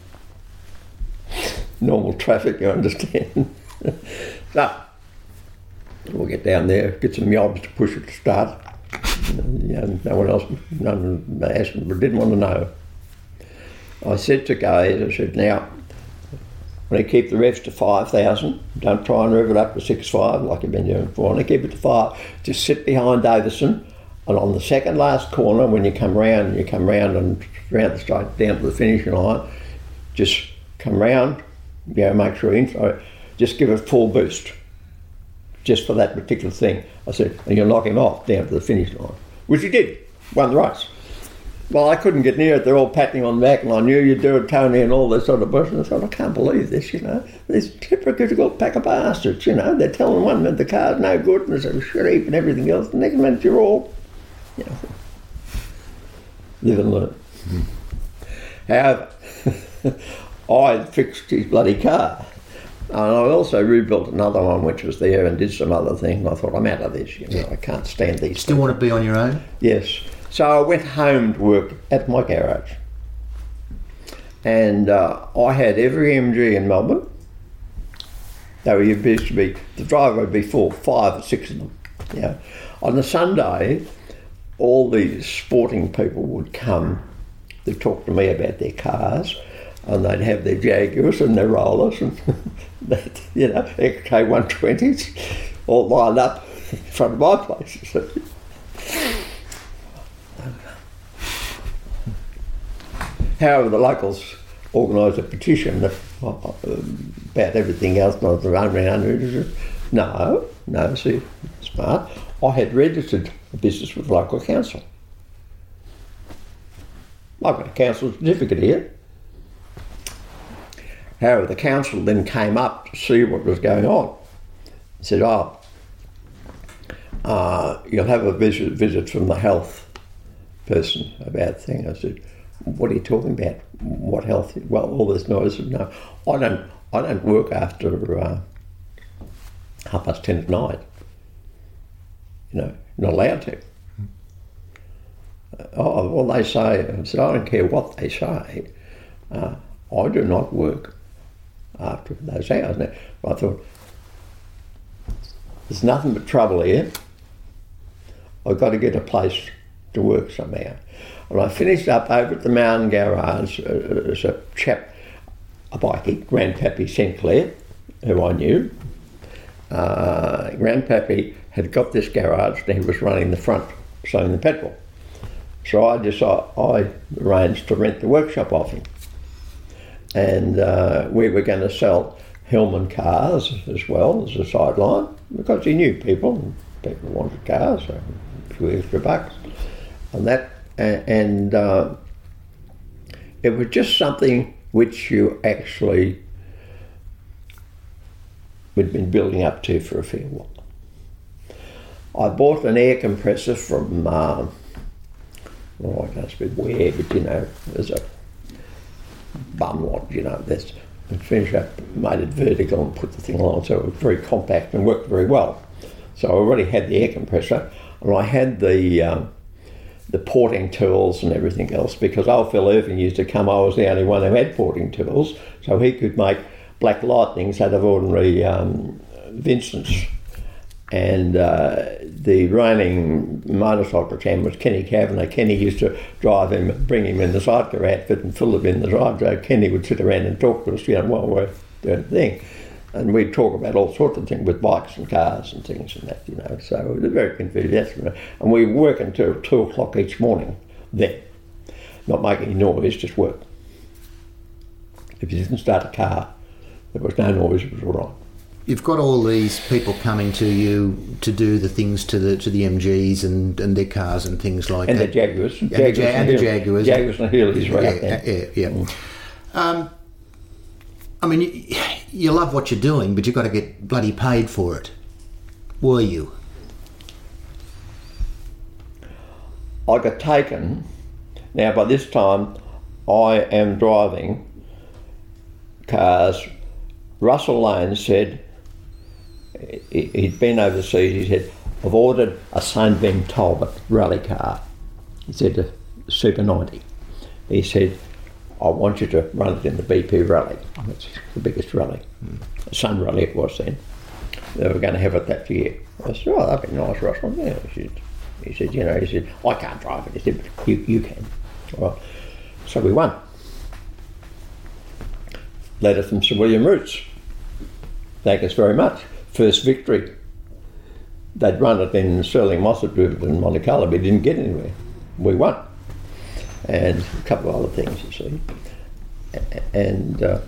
normal traffic, you understand. So we'll get down there, get some yobs to push it to start. You know, no one else, no one asked me, but didn't want to know. I said to Gaze, I said, now, when you keep the revs to five thousand, don't try and rev it up to six five like you've been doing before. When you keep it to five, just sit behind Davison, and on the second last corner, when you come round, you come round and round the straight down to the finishing line, just come round, you know, make sure you just give it full boost, just for that particular thing. I said, and you'll knock him off down to the finish line, which he did, won the race. Well, I couldn't get near it, they're all patting on the back, and I knew you'd do it, Tony, and all this sort of business. I thought, I can't believe this, you know. This hypocritical pack of bastards, you know. They're telling one minute the car's no good, and it's a sheep and everything else. The next minute you're all, you know, live and learn. Mm. However, I fixed his bloody car. And I also rebuilt another one which was there and did some other things. I thought, I'm out of this, you know, I can't stand these. Still things. Want to be on your own? Yes. So I went home to work at my garage. And uh, I had every M G in Melbourne. There used to be, the driver would be full, five or six of them. Yeah. On the Sunday, all these sporting people would come to talk to me about their cars, and they'd have their Jaguars and their Rollers and that, you know, X K one twenties all lined up in front of my place. However, the locals organised a petition that, uh, about everything else, not the unregistered. No, no, see, smart. I had registered a business with the local council. I've got a council certificate here. However, the council then came up to see what was going on. Said, oh, uh, you'll have a visit, visit from the health person about thing. I said, what are you talking about? What health? Well, all this noise. I said, no, I don't, I don't work after uh, half past ten at night. You know, not allowed to. Oh, well, they say, I said, I don't care what they say. Uh, I do not work after those hours. Now, I thought, there's nothing but trouble here. I've got to get a place to work somehow. And I finished up over at the Mountain Garage uh, as a chap, a bikie, Grandpappy Sinclair, who I knew. Uh, Grandpappy had got this garage and he was running the front, selling the petrol. So I decided, I arranged to rent the workshop off him. And uh, we were going to sell Hillman cars as well as a sideline, because he knew people, and people wanted cars, so a few extra bucks. And that, and uh, it was just something which you actually we'd been building up to for a fair while. I bought an air compressor from, uh, oh, I can't speak where, but you know, there's a bum lot, you know, this, and finished up, made it vertical and put the thing along, so it was very compact and worked very well. So I already had the air compressor, and I had the um, the porting tools and everything else, because old Phil Irving used to come, I was the only one who had porting tools, so he could make Black Lightnings out of ordinary um, Vincents. And uh, the reigning motorcycle champ was Kenny Kavanagh. Kenny used to drive him, bring him in the sidecar outfit and fill him in the drive. So Kenny would sit around and talk to us, you know, while we're doing the thing. And we'd talk about all sorts of things with bikes and cars and things and that, you know. So it was very convenient. And we were working until two o'clock each morning then. Not making any noise, just work. If you didn't start a car, there was no noise, it was all right. You've got all these people coming to you to do the things to the to the M Gs and, and their cars and things like and that. The Jaguars. And Jaguars the ja- and the Jaguars. Jaguars and Heelys right yeah, out there. Yeah, yeah. Mm. Um, I mean, you, you love what you're doing, but you've got to get bloody paid for it. Were you? I got taken. Now, by this time, I am driving cars. Russell Lane said, he'd been overseas, he said, I've ordered a Saint Vin Talbot rally car. He said, a Super ninety. He said, I want you to run it in the B P rally. That's the biggest rally. Mm. Sun rally it was then. They were going to have it that year. I said, oh, that'd be nice, Russell. Yeah, he said, he said, you know, he said, I can't drive it. He said, but you, you can. All right. So we won. Letter from Sir William Roots. Thank us very much. First victory. They'd run it in Stirling Mossad River in Monte Carlo, but didn't get anywhere. We won. And a couple of other things, you see. And uh,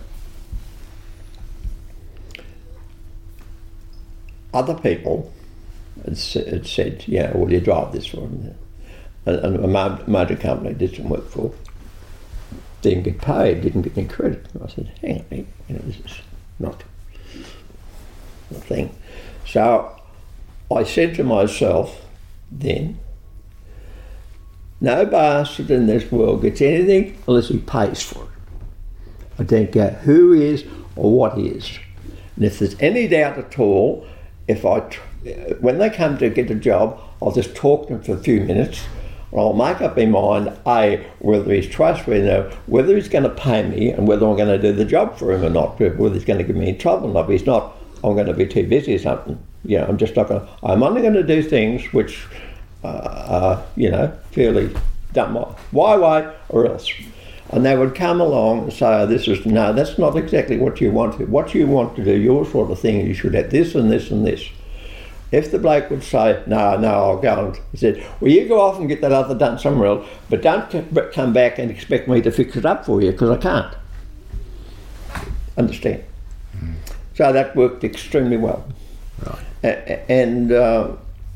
other people had, had said, you know, will you drive this for them? And, and a motor company did some work for. Didn't get paid, didn't get any credit. I said, hang on, you know, this is not the thing. So I said to myself then, no bastard in this world gets anything unless he pays for it. I don't care who he is or what he is. And if there's any doubt at all, if I, when they come to get a job, I'll just talk to them for a few minutes. I'll make up my mind, A, whether he's trustworthy, whether he's going to pay me and whether I'm going to do the job for him or not, whether he's going to get me in trouble or not. If he's not, I'm going to be too busy or something. You know, I'm just not going to, I'm only going to do things which uh, are, you know, fairly done my, my way or else. And they would come along and say, oh, this is, no, that's not exactly what you want to. What you want to do, your sort of thing, you should have this and this and this. If the bloke would say, no, no, I'll go, and he said, well, you go off and get that other done somewhere else, but don't come back and expect me to fix it up for you, because I can't. Understand? Mm. So that worked extremely well. Right. A- and uh,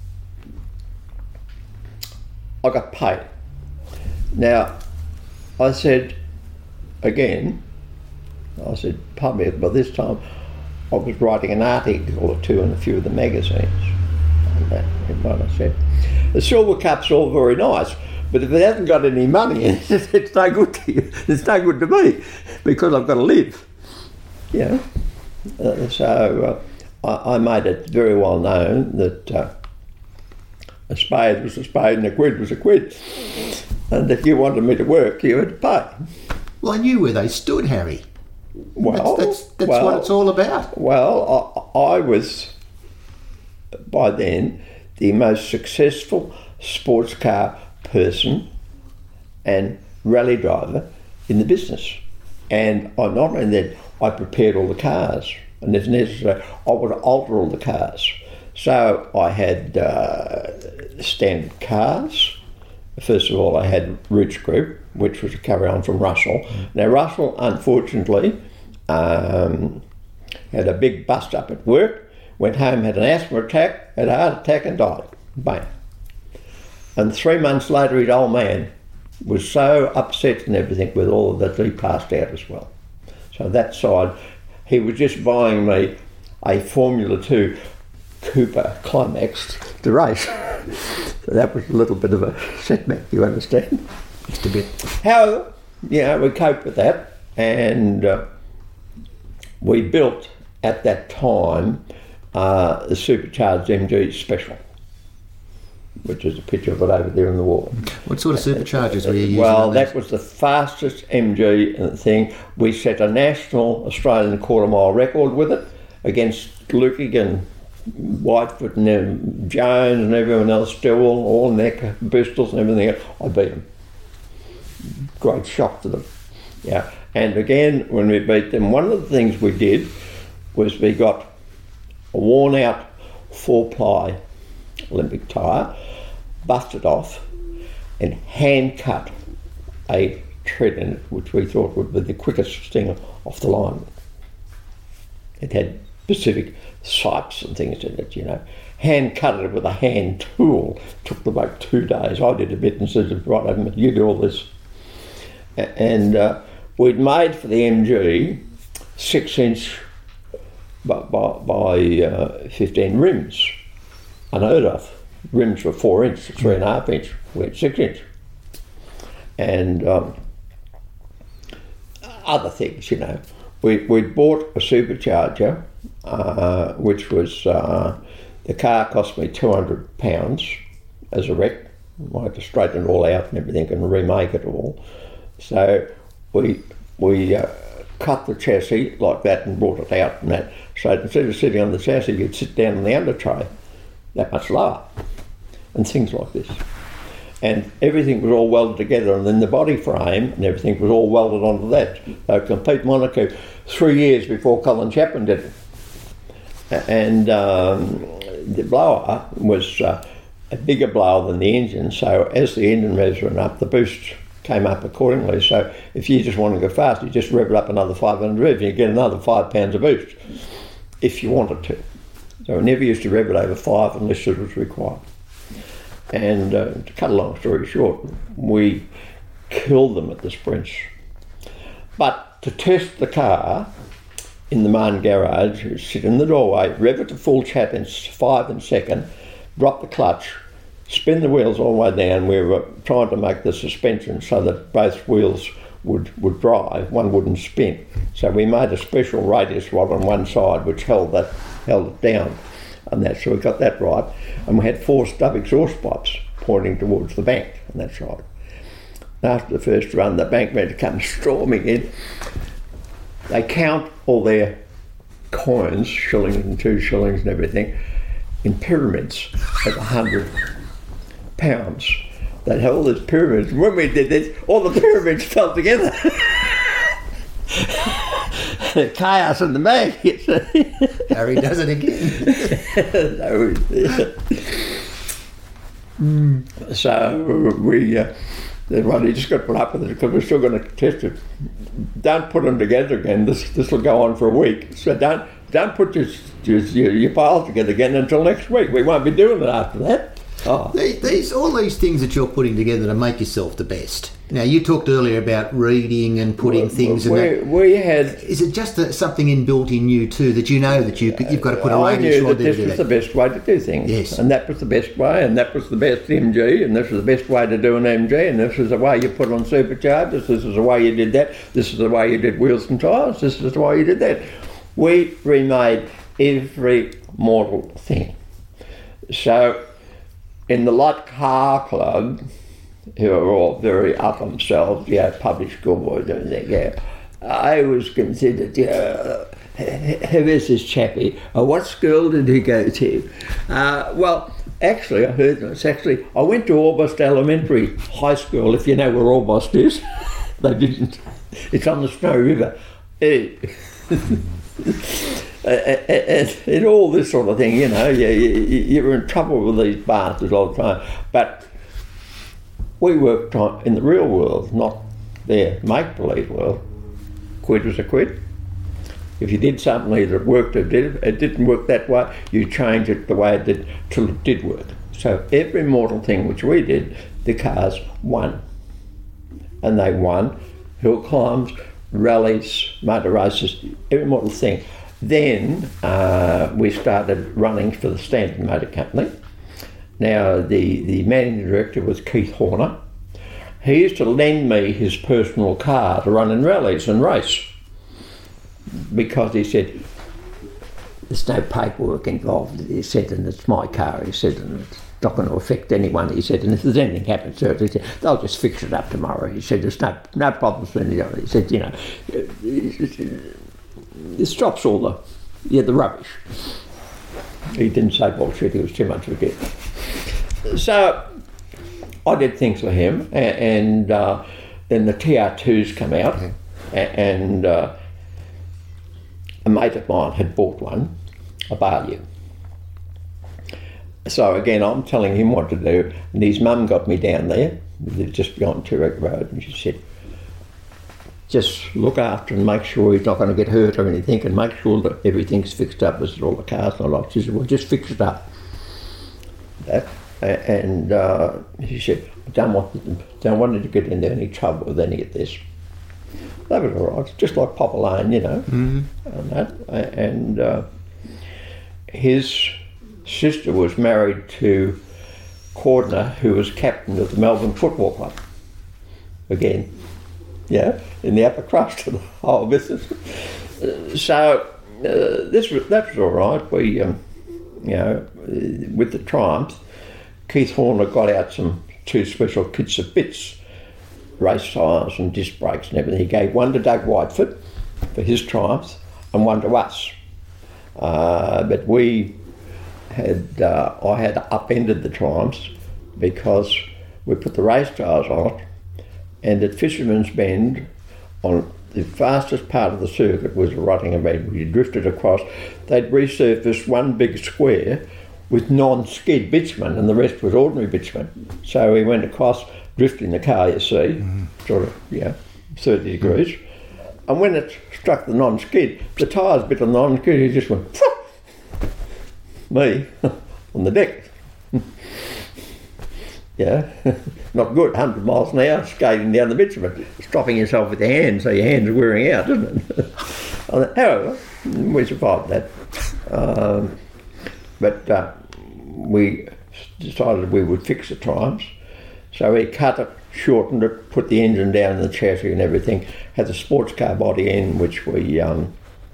I got paid. Now, I said, again, I said, pardon me, by this time, I was writing an article or two in a few of the magazines. And that, and what I said, the silver cup's all very nice, but if it hasn't got any money in it, it's no good to you. It's no good to me, because I've got to live. You know? Uh, so uh, I, I made it very well known that uh, a spade was a spade and a quid was a quid. And if you wanted me to work, you had to pay. Well, I knew where they stood, Harry. Well, that's, that's, that's well, what it's all about. Well, I, I was, by then, the most successful sports car person and rally driver in the business. And I not only that, I prepared all the cars, and if necessary, I would alter all the cars. So I had uh, standard cars. First of all, I had Roots Group, which was a carry-on from Russell. Mm. Now, Russell, unfortunately, um, had a big bust up at work, went home, had an asthma attack, had a heart attack and died. Bang. And three months later, his old man was so upset and everything with all of that, he passed out as well. So that side, he was just buying me a Formula two Cooper Climax to race. So that was a little bit of a setback, you understand? Just a bit. However, you know, we coped with that, and uh, we built at that time uh, the supercharged M G Special, which is a picture of it over there on the wall. What sort of superchargers were you using? Well, on that was the fastest M G in the thing. We set a national Australian quarter mile record with it against Lukey and Whitefoot and um, Jones and everyone else, Stewart, all neck, Bristol's and everything else. I beat them. Great shock to them. Yeah. And again, when we beat them, one of the things we did was we got a worn out four ply Olympic tyre, busted off, and hand cut a tread in it, which we thought would be the quickest thing off the line. It had specific sipes and things in it, you know. Hand cut it with a hand tool. Took them like two days. I did a bit and said, right, you do all this. And uh, we'd made for the M G six inch by, by, by uh, fifteen rims. Unheard of. Rims were four inch, three and a half inch. We had six inch. And um, other things, you know. We we bought a supercharger, uh, which was, uh, the car cost me two hundred pounds as a wreck. I had to straighten it all out and everything and remake it all. So we we uh, cut the chassis like that and brought it out and that. So instead of sitting on the chassis, you'd sit down on the under tray, that much lower, and things like this. And everything was all welded together, and then the body frame and everything was all welded onto that. So complete Monaco, three years before Colin Chapman did it. And um, the blower was uh, a bigger blower than the engine, so as the engine revs went up, the boost came up accordingly. So if you just want to go fast, you just rev it up another five hundred revs and you get another five pounds of boost, if you wanted to. So we never used to rev it over five unless it was required. And uh, to cut a long story short, we killed them at the sprints. But to test the car in the Martin garage, you sit in the doorway, rev it to full chat in five and second, drop the clutch, spin the wheels all the way down. We were trying to make the suspension so that both wheels would, would drive, one wouldn't spin. So we made a special radius rod on one side which held that held it down. And that, so we got that right. And we had four stub exhaust pipes pointing towards the bank on that side. After the first run, the bank men come storming in. They count all their coins, shillings and two shillings and everything, in pyramids of a hundred pounds. They'd have all these pyramids. When we did this, all the pyramids fell together. Chaos in the bank. Harry does it again. So we, uh, well, he just got put up with it because we're still going to test it. Don't put them together again. This this will go on for a week. So don't don't put your your, your piles together again until next week. We won't be doing it after that. Oh. These all these things that you're putting together to make yourself the best. Now, you talked earlier about reading and putting well, things we, in that. We had... Is it just a, something inbuilt in you too, that you know that you, you've got to put a radius rod there to do that? I knew that this was the best way to do things. Yes. And that was the best way, and that was the best M G, and this was the best way to do an M G, and this was the way you put on superchargers, this is the way you did that, this is the way you did wheels and tyres, this is the way you did that. We remade every mortal thing. So, in the Light Car Club, who are all very up themselves, yeah, public schoolboys and everything, yeah, I was considered, yeah, who is this chappie? Uh, what school did he go to? Uh, well, actually, I heard it's actually, I went to Orbost Elementary High School, if you know where Orbost is. They didn't. It's on the Snow River. It, and, and all this sort of thing, you know, you, you, you're in trouble with these bastards all the time. But we worked on, in the real world, not their make-believe world. Quid was a quid. If you did something, either it worked or it did, it didn't work that way, you change it the way it did till it did work. So every mortal thing which we did, the cars won. And they won hill climbs, rallies, motor races, every mortal thing. Then uh, we started running for the Standard Motor Company. Now the, the managing director was Keith Horner. He used to lend me his personal car to run in rallies and race, because he said, there's no paperwork involved, he said, and it's my car, he said, and it's not going to affect anyone, he said, and if there's anything happens to it, he said, they'll just fix it up tomorrow. He said, there's no no problems with any of it. He said, you know, it stops all the, yeah, the rubbish. He didn't say bullshit, he was too much of a kid. So I did things for him, and, and uh, then the T R twos come out, mm-hmm. and uh, a mate of mine had bought one, a Baillieu. So again, I'm telling him what to do, and his mum got me down there, just beyond Toorak Road, and she said, just look after and make sure he's not going to get hurt or anything, and make sure that everything's fixed up, as all the cars not locked. She said, well, just fix it up. That, and uh, she said, I don't want, don't want to get into any trouble with any of this. That was all right, just like Papa Lane, you know, mm-hmm. and that. And uh, his sister was married to Cordner, who was captain of the Melbourne Football Club. Again, yeah, in the upper crust of the whole business. Uh, so uh, this was that was all right. We, um, you know, with the Triumphs, Keith Horner got out some two special kits of bits, race tyres and disc brakes and everything. He gave one to Doug Whitefoot for his Triumphs and one to us. Uh, but we had, uh, I had upended the Triumphs because we put the race tyres on it, and at Fisherman's Bend, on the fastest part of the circuit was Rottingham Bend. We drifted across. They'd resurfaced one big square with non-skid bitumen, and the rest was ordinary bitumen. So we went across, drifting the car, you see, mm-hmm. sort of, yeah, thirty degrees. Mm-hmm. And when it struck the non-skid, the tyres bit on the non-skid, he just went, me, on the deck. Yeah, not good, one hundred miles an hour, skating down the bitumen, stopping yourself with your hands, so your hands are wearing out, isn't it? However, we survived that. Um, but uh, we decided we would fix the Triumphs. So we cut it, shortened it, put the engine down in the chassis and everything, had the sports car body in, which we um,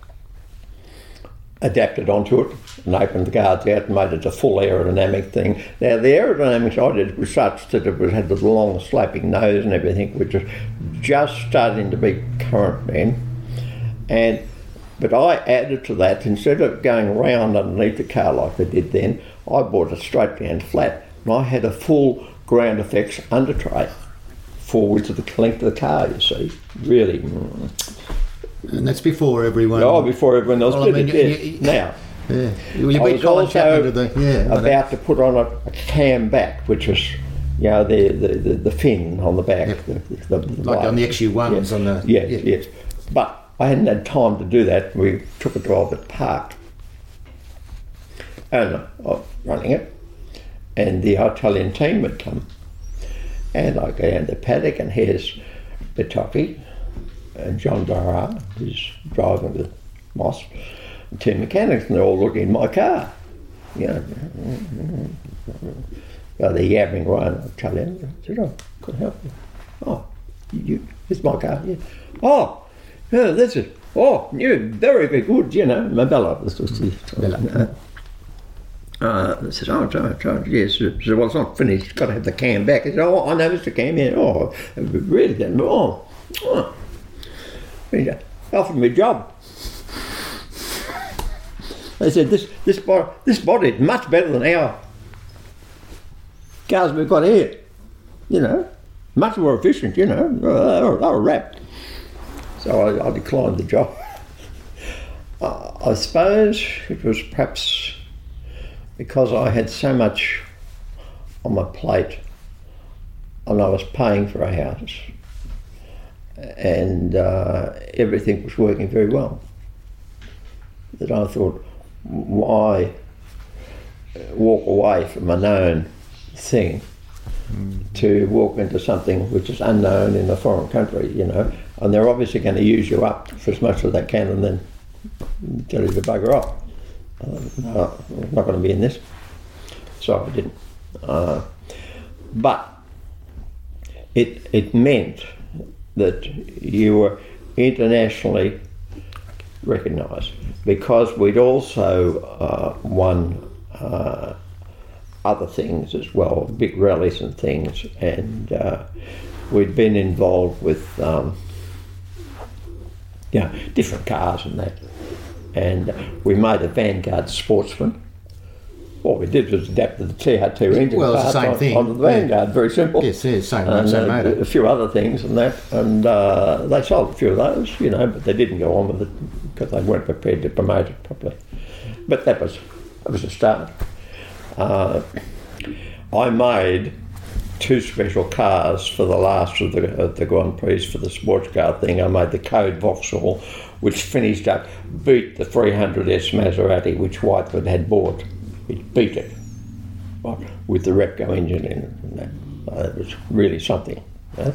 adapted onto it and opened the guards out and made it a full aerodynamic thing. Now the aerodynamics I did was such that it was, had the long sloping nose and everything, which was just starting to be current then. And but I added to that, instead of going round underneath the car like they did then, I brought it straight down flat, and I had a full ground effects under tray forward to the length of the car, you see, really. And that's before everyone... Oh, before everyone else well, did I mean, it, yes. Now, yeah. Well, I was also to the, yeah, about to put on a, a cam back, which was, you know, the the, the, the fin on the back. Yep. The, the, the like on the X U ones yes. on the... Yes, yeah. yes. But I hadn't had time to do that. We took a drive at Park. And I was running it, and the Italian team had come. And I go down the paddock, and here's Bertocchi and John Dara, who's driving with Moss, and two mechanics, and they're all looking in my car. You know, oh, they're yabbering away, and I tell them, I said, oh, could I help you? Oh, you, it's my car, yeah. Oh, yeah, that's it. Oh, you're very, very good, you know. Mabella was just the Uh, I said, oh, John, John, yes. I said, well, it's not finished. You've got to have the cam back. I said, oh, I know Mister Cam. Yeah. Oh, really good. Oh, oh. He offered me a job. They said, this this body, this body is much better than our cars we've got here, you know, much more efficient, you know, they were, they were wrapped. So I, I declined the job. uh, I suppose it was perhaps because I had so much on my plate and I was paying for a house and uh, everything was working very well, that I thought, why walk away from a known thing mm. to walk into something which is unknown in a foreign country, you know, and they're obviously going to use you up for as much as they can and then tell you to bugger off. Uh, no, I'm not going to be in this. So I didn't. Uh, but it it meant that you were internationally recognised, because we'd also uh, won uh, other things as well, big rallies and things, and uh, we'd been involved with um, you know, different cars and that, and we made a Vanguard Sportsman. What we did was adapt the T R two engine well, it's the same on, thing. onto the Vanguard, yeah. Very simple. Yes, yeah, same, and, same uh, motor. A few other things and that, and uh, they sold a few of those, you know, but they didn't go on with it because they weren't prepared to promote it properly. But that was that was a start. Uh, I made two special cars for the last of the, of the Grand Prix for the sports car thing. I made the Code Vauxhall, which finished up, beat the three hundred S Maserati, which Whitewood had bought. It beat it, right, with the Repco engine in it, and that. Uh, it was really something. Right?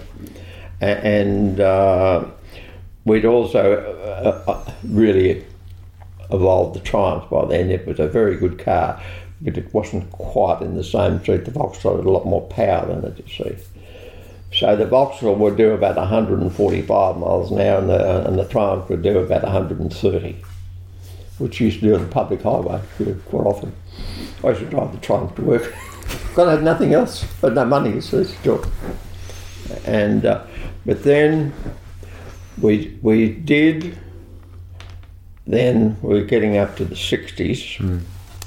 And uh, we'd also uh, uh, really evolved the Triumph by then. It was a very good car, but it wasn't quite in the same street. The Vauxhall had a lot more power than it, you see. So the Vauxhall would do about one hundred forty-five miles an hour, and the, and the Triumph would do about one hundred thirty, which used to do on the public highway quite often. I used to drive the Triumph to work. Because I had nothing else, but no money, you see, still. And, uh, but then we we did, then we were getting up to the sixties. Mm.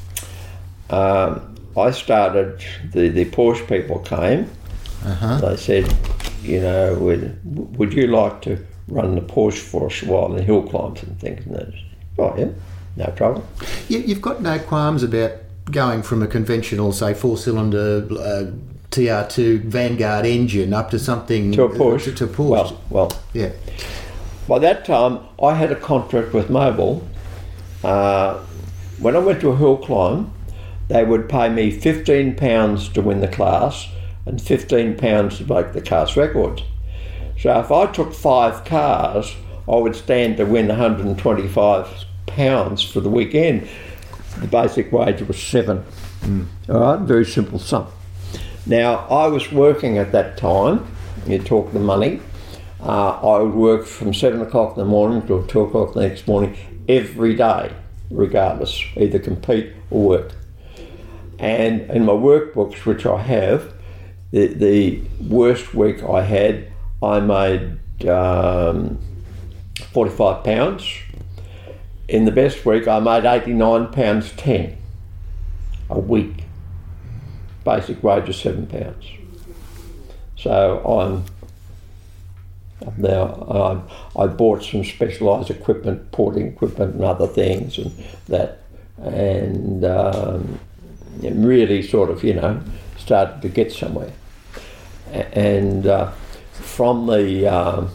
Um, I started, the, the Porsche people came. Uh-huh. They said, you know, would, would you like to run the Porsche for us a while in hill climbs and things? And that? Oh, yeah, no trouble. You, you've got no qualms about going from a conventional, say, four-cylinder uh, T R two Vanguard engine up to something... To a Porsche. Uh, to, to a Porsche. Well, well, yeah. By that time, I had a contract with Mobil. Uh, when I went to a hill climb, they would pay me fifteen pounds to win the class and fifteen pounds to break the class records. So if I took five cars, I would stand to win one hundred twenty-five pounds for the weekend. The basic wage was seven. Mm. All right, very simple sum. Now, I was working at that time, you talk the money, uh, I would work from seven o'clock in the morning till two o'clock the next morning every day, regardless, either compete or work. And in my workbooks, which I have, the, the worst week I had, I made um, forty-five pounds. In the best week, I made eighty-nine pounds ten a week. Basic wage is seven pounds. So I'm now. I, I bought some specialised equipment, porting equipment, and other things, and that, and um, really sort of, you know, started to get somewhere. And uh, from the um,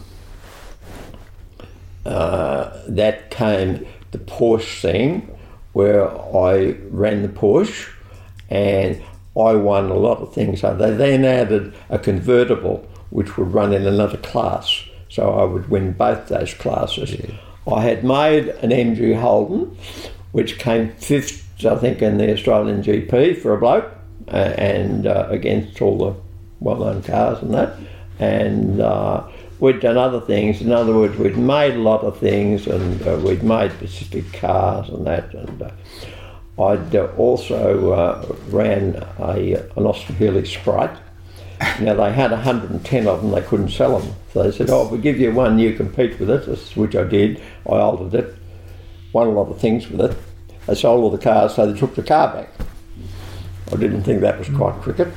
uh, that came the Porsche thing, where I ran the Porsche, and I won a lot of things. So they then added a convertible which would run in another class, so I would win both those classes. Yeah. I had made an M G Holden, which came fifth, I think, in the Australian G P for a bloke, uh, and uh, against all the well-known cars and that. And uh, we'd done other things. In other words, we'd made a lot of things, and uh, we'd made specific cars and that. And uh, I'd uh, also uh, ran a, an Austin Healey Sprite. Now, they had one hundred ten of them, they couldn't sell them. So they said, oh, we'll give you one, you compete with it, which I did. I altered it, won a lot of things with it. They sold all the cars, so they took the car back. I didn't think that was quite cricket.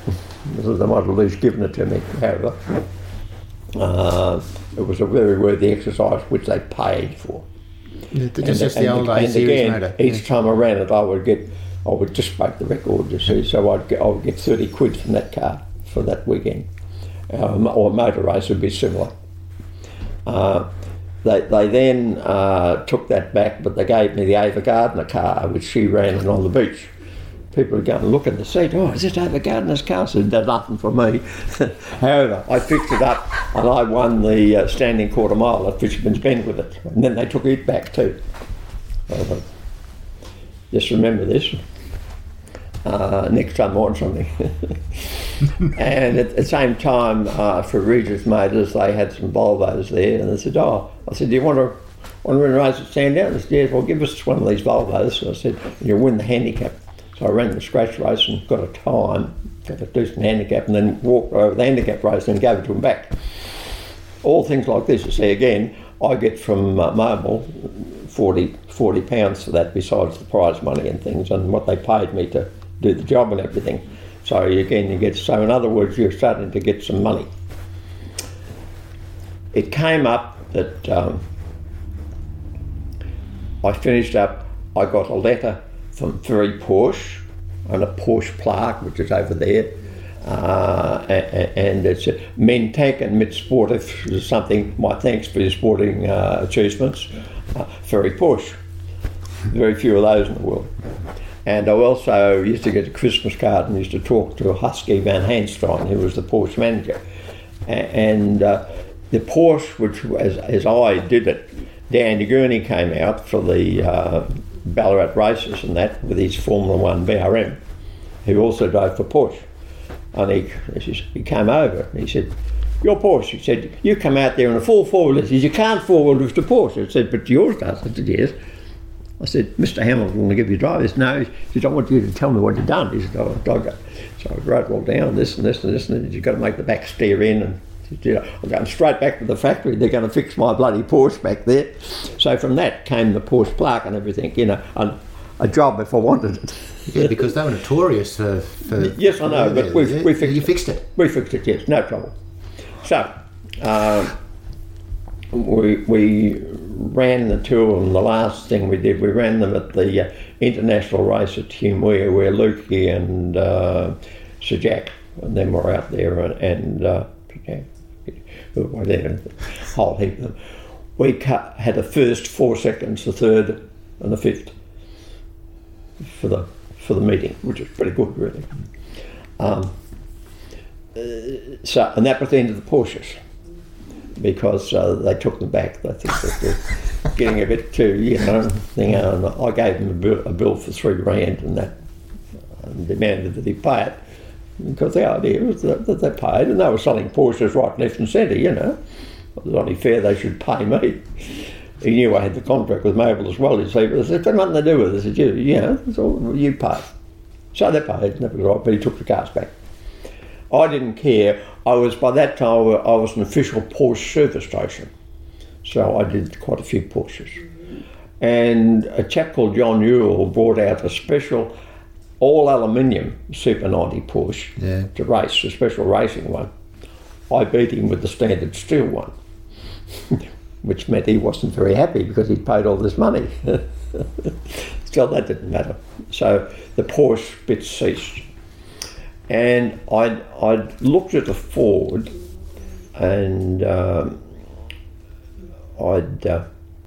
They might have at least given it to me, however. Uh, it was a very worthy exercise which they paid for. Yeah, just as the and, old and days series again, motor. each Yeah. time I ran it, I would get, I would just break the record, you see. So I'd get, I would get thirty quid from that car for that weekend. Um, or a motor race would be similar. Uh, they they then uh, took that back, but they gave me the Ava Gardner car, which she ran on the beach. People would go and look at the seat. Oh, is this Ava Gardner's car? So that's nothing for me. However, I fixed it up and I won the uh, standing quarter mile at Fisherman's Bend with it. And then they took it back too. Uh, just remember this. Uh, next time I want something. And at the same time, uh, for Regis Motors, they had some Volvos there, and they said, "Oh," I said, "Do you want to want to win a race at Sandown?" They said, "Yes, well, give us one of these Volvos." So I said, "You'll win the handicap." So I ran the scratch race and got a time, got a decent handicap, and then walked over the handicap race and gave it to them back. All things like this. You see, again, I get from uh, Mobile forty, forty pounds for that, besides the prize money and things, and what they paid me to do the job and everything. So again, you get, so in other words, you're starting to get some money. It came up that um, I finished up, I got a letter from Ferry Porsche and a Porsche plaque, which is over there, uh, and, and it said, "Men tanken mit sportive," is something, my thanks for your sporting uh, achievements, uh, Ferry Porsche. Very few of those in the world. And I also used to get a Christmas card and used to talk to Husky Van Hanstein, who was the Porsche manager. And uh, the Porsche, which as, as I did it, Dan Gurney came out for the uh, Ballarat races and that with his Formula One B R M, who also drove for Porsche. And he, he came over and he said, "Your Porsche," he said, "you come out there in a full four-wheel lift." He said, "You can't four-wheel lift a Porsche." I said, "But yours does." I said, "Yes." I said, "Mister Hamilton, will give you a drive?" He said, "No." He said, "I want you to tell me what you've done." He said, "Oh, Doggo." So I wrote it all down, this and this and this, and you've got to make the back steer in. And you know, I'm going straight back to the factory. They're going to fix my bloody Porsche back there. So from that came the Porsche plaque and everything, you know, and a job if I wanted it. Yeah, because they were notorious for... for yes, I know, but we, we fixed you it. fixed it. We fixed it, yes, no trouble. So, um, we, we ran the two, and the last thing we did, we ran them at the uh, international race at Humewear, where Lukey and uh, Sir Jack and them were out there, and, and uh, who were there, a whole heap of them. We cut, had the first four seconds, the third and the fifth for the for the meeting, which is pretty good, really. Um, uh, so, and that was the end of the Porsches, because uh, they took them back. I think that they're getting a bit too, you know, thing. And I gave them a bill, a bill for three grand, and that and demanded that he pay it, because the idea was that, that they paid, and they were selling Porsches right, left, and centre. You know, it was only fair they should pay me. He knew I had the contract with Mobile as well, you see, but it's got nothing to do with it. I said, you, you know, it's all, you pay. So they paid, and that was right, but he took the cars back. I didn't care. I was, by that time, I was an official Porsche service station. So I did quite a few Porsches. And a chap called John Ewell brought out a special all aluminium Super ninety Porsche yeah. to race, a special racing one. I beat him with the standard steel one. Which meant he wasn't very happy because he'd paid all this money. Still, that didn't matter. So the Porsche bit ceased. And I'd, I'd looked at a Ford, and um, I'd uh,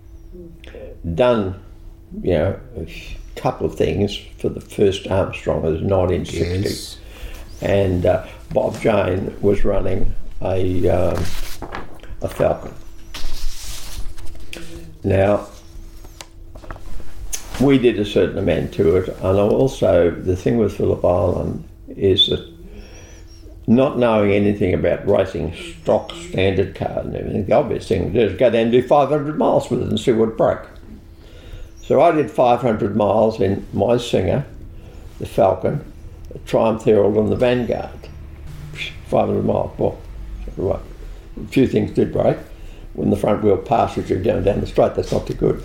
done, you know, a couple of things for the first Armstrong. It was nineteen sixty. Yes. And uh, Bob Jane was running a, um, a Falcon. Now, we did a certain amount to it, and also the thing with Phillip Island is that, not knowing anything about racing stock standard cars and everything, the obvious thing to do is go down and do five hundred miles with it and see what broke. So I did five hundred miles in my Singer, the Falcon, the Triumph Herald and the Vanguard. five hundred miles, well, right. A few things did break. When the front wheel passes you going down the straight, that's not too good.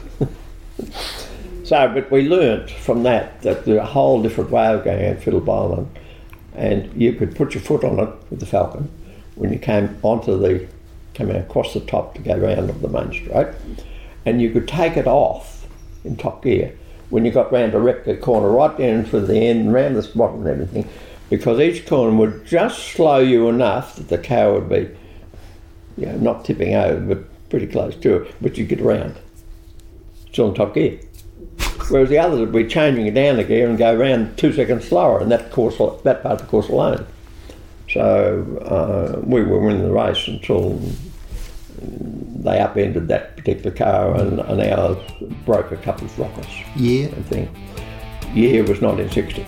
So, but we learnt from that that there's a whole different way of going at Phillip Island, and you could put your foot on it with the Falcon when you came onto the, coming across the top to go round of the main straight, and you could take it off in top gear when you got round to Repco corner, right down to the end, round the spot and everything, because each corner would just slow you enough that the car would be, you know, not tipping over, but pretty close to it, but you get around. Still in top gear. Whereas the others would be changing it down the gear and go around two seconds slower, and that course, that part of the course alone. So uh, we were winning the race until they upended that particular car and, and ours broke a couple of rockets. Yeah. I think. Year was nineteen sixty.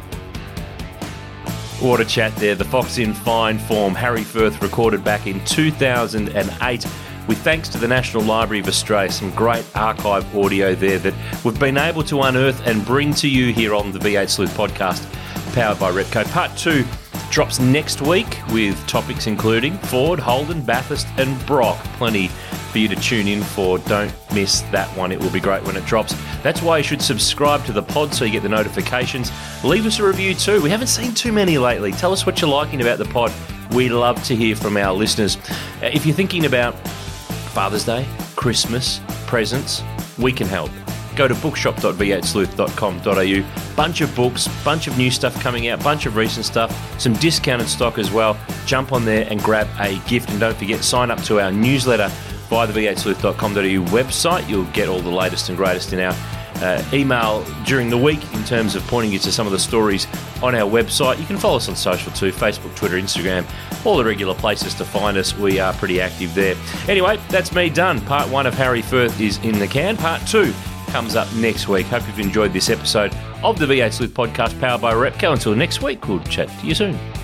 What a chat there. The Fox in fine form. Harry Firth recorded back in two thousand eight. With thanks to the National Library of Australia, some great archive audio there that we've been able to unearth and bring to you here on the V eight Sleuth podcast, powered by Repco. Part two drops next week with topics including Ford, Holden, Bathurst and Brock. Plenty for you to tune in for. Don't miss that one. It will be great when it drops. That's why you should subscribe to the pod so you get the notifications. Leave us a review too. We haven't seen too many lately. Tell us what you're liking about the pod. We love to hear from our listeners. If you're thinking about Father's Day, Christmas, presents, we can help. Go to bookshop dot v eight sleuth dot com dot a u. Bunch of books, bunch of new stuff coming out, bunch of recent stuff, some discounted stock as well. Jump on there and grab a gift. And don't forget, sign up to our newsletter via the v eight sleuth dot com dot a u website. You'll get all the latest and greatest in our uh, email during the week in terms of pointing you to some of the stories on our website. You can follow us on social too, Facebook, Twitter, Instagram, all the regular places to find us. We are pretty active there. Anyway, that's me done. Part one of Harry Firth is in the can. Part two comes up next week. Hope you've enjoyed this episode of the V eight Sleuth podcast powered by Repco. Until next week, we'll chat to you soon.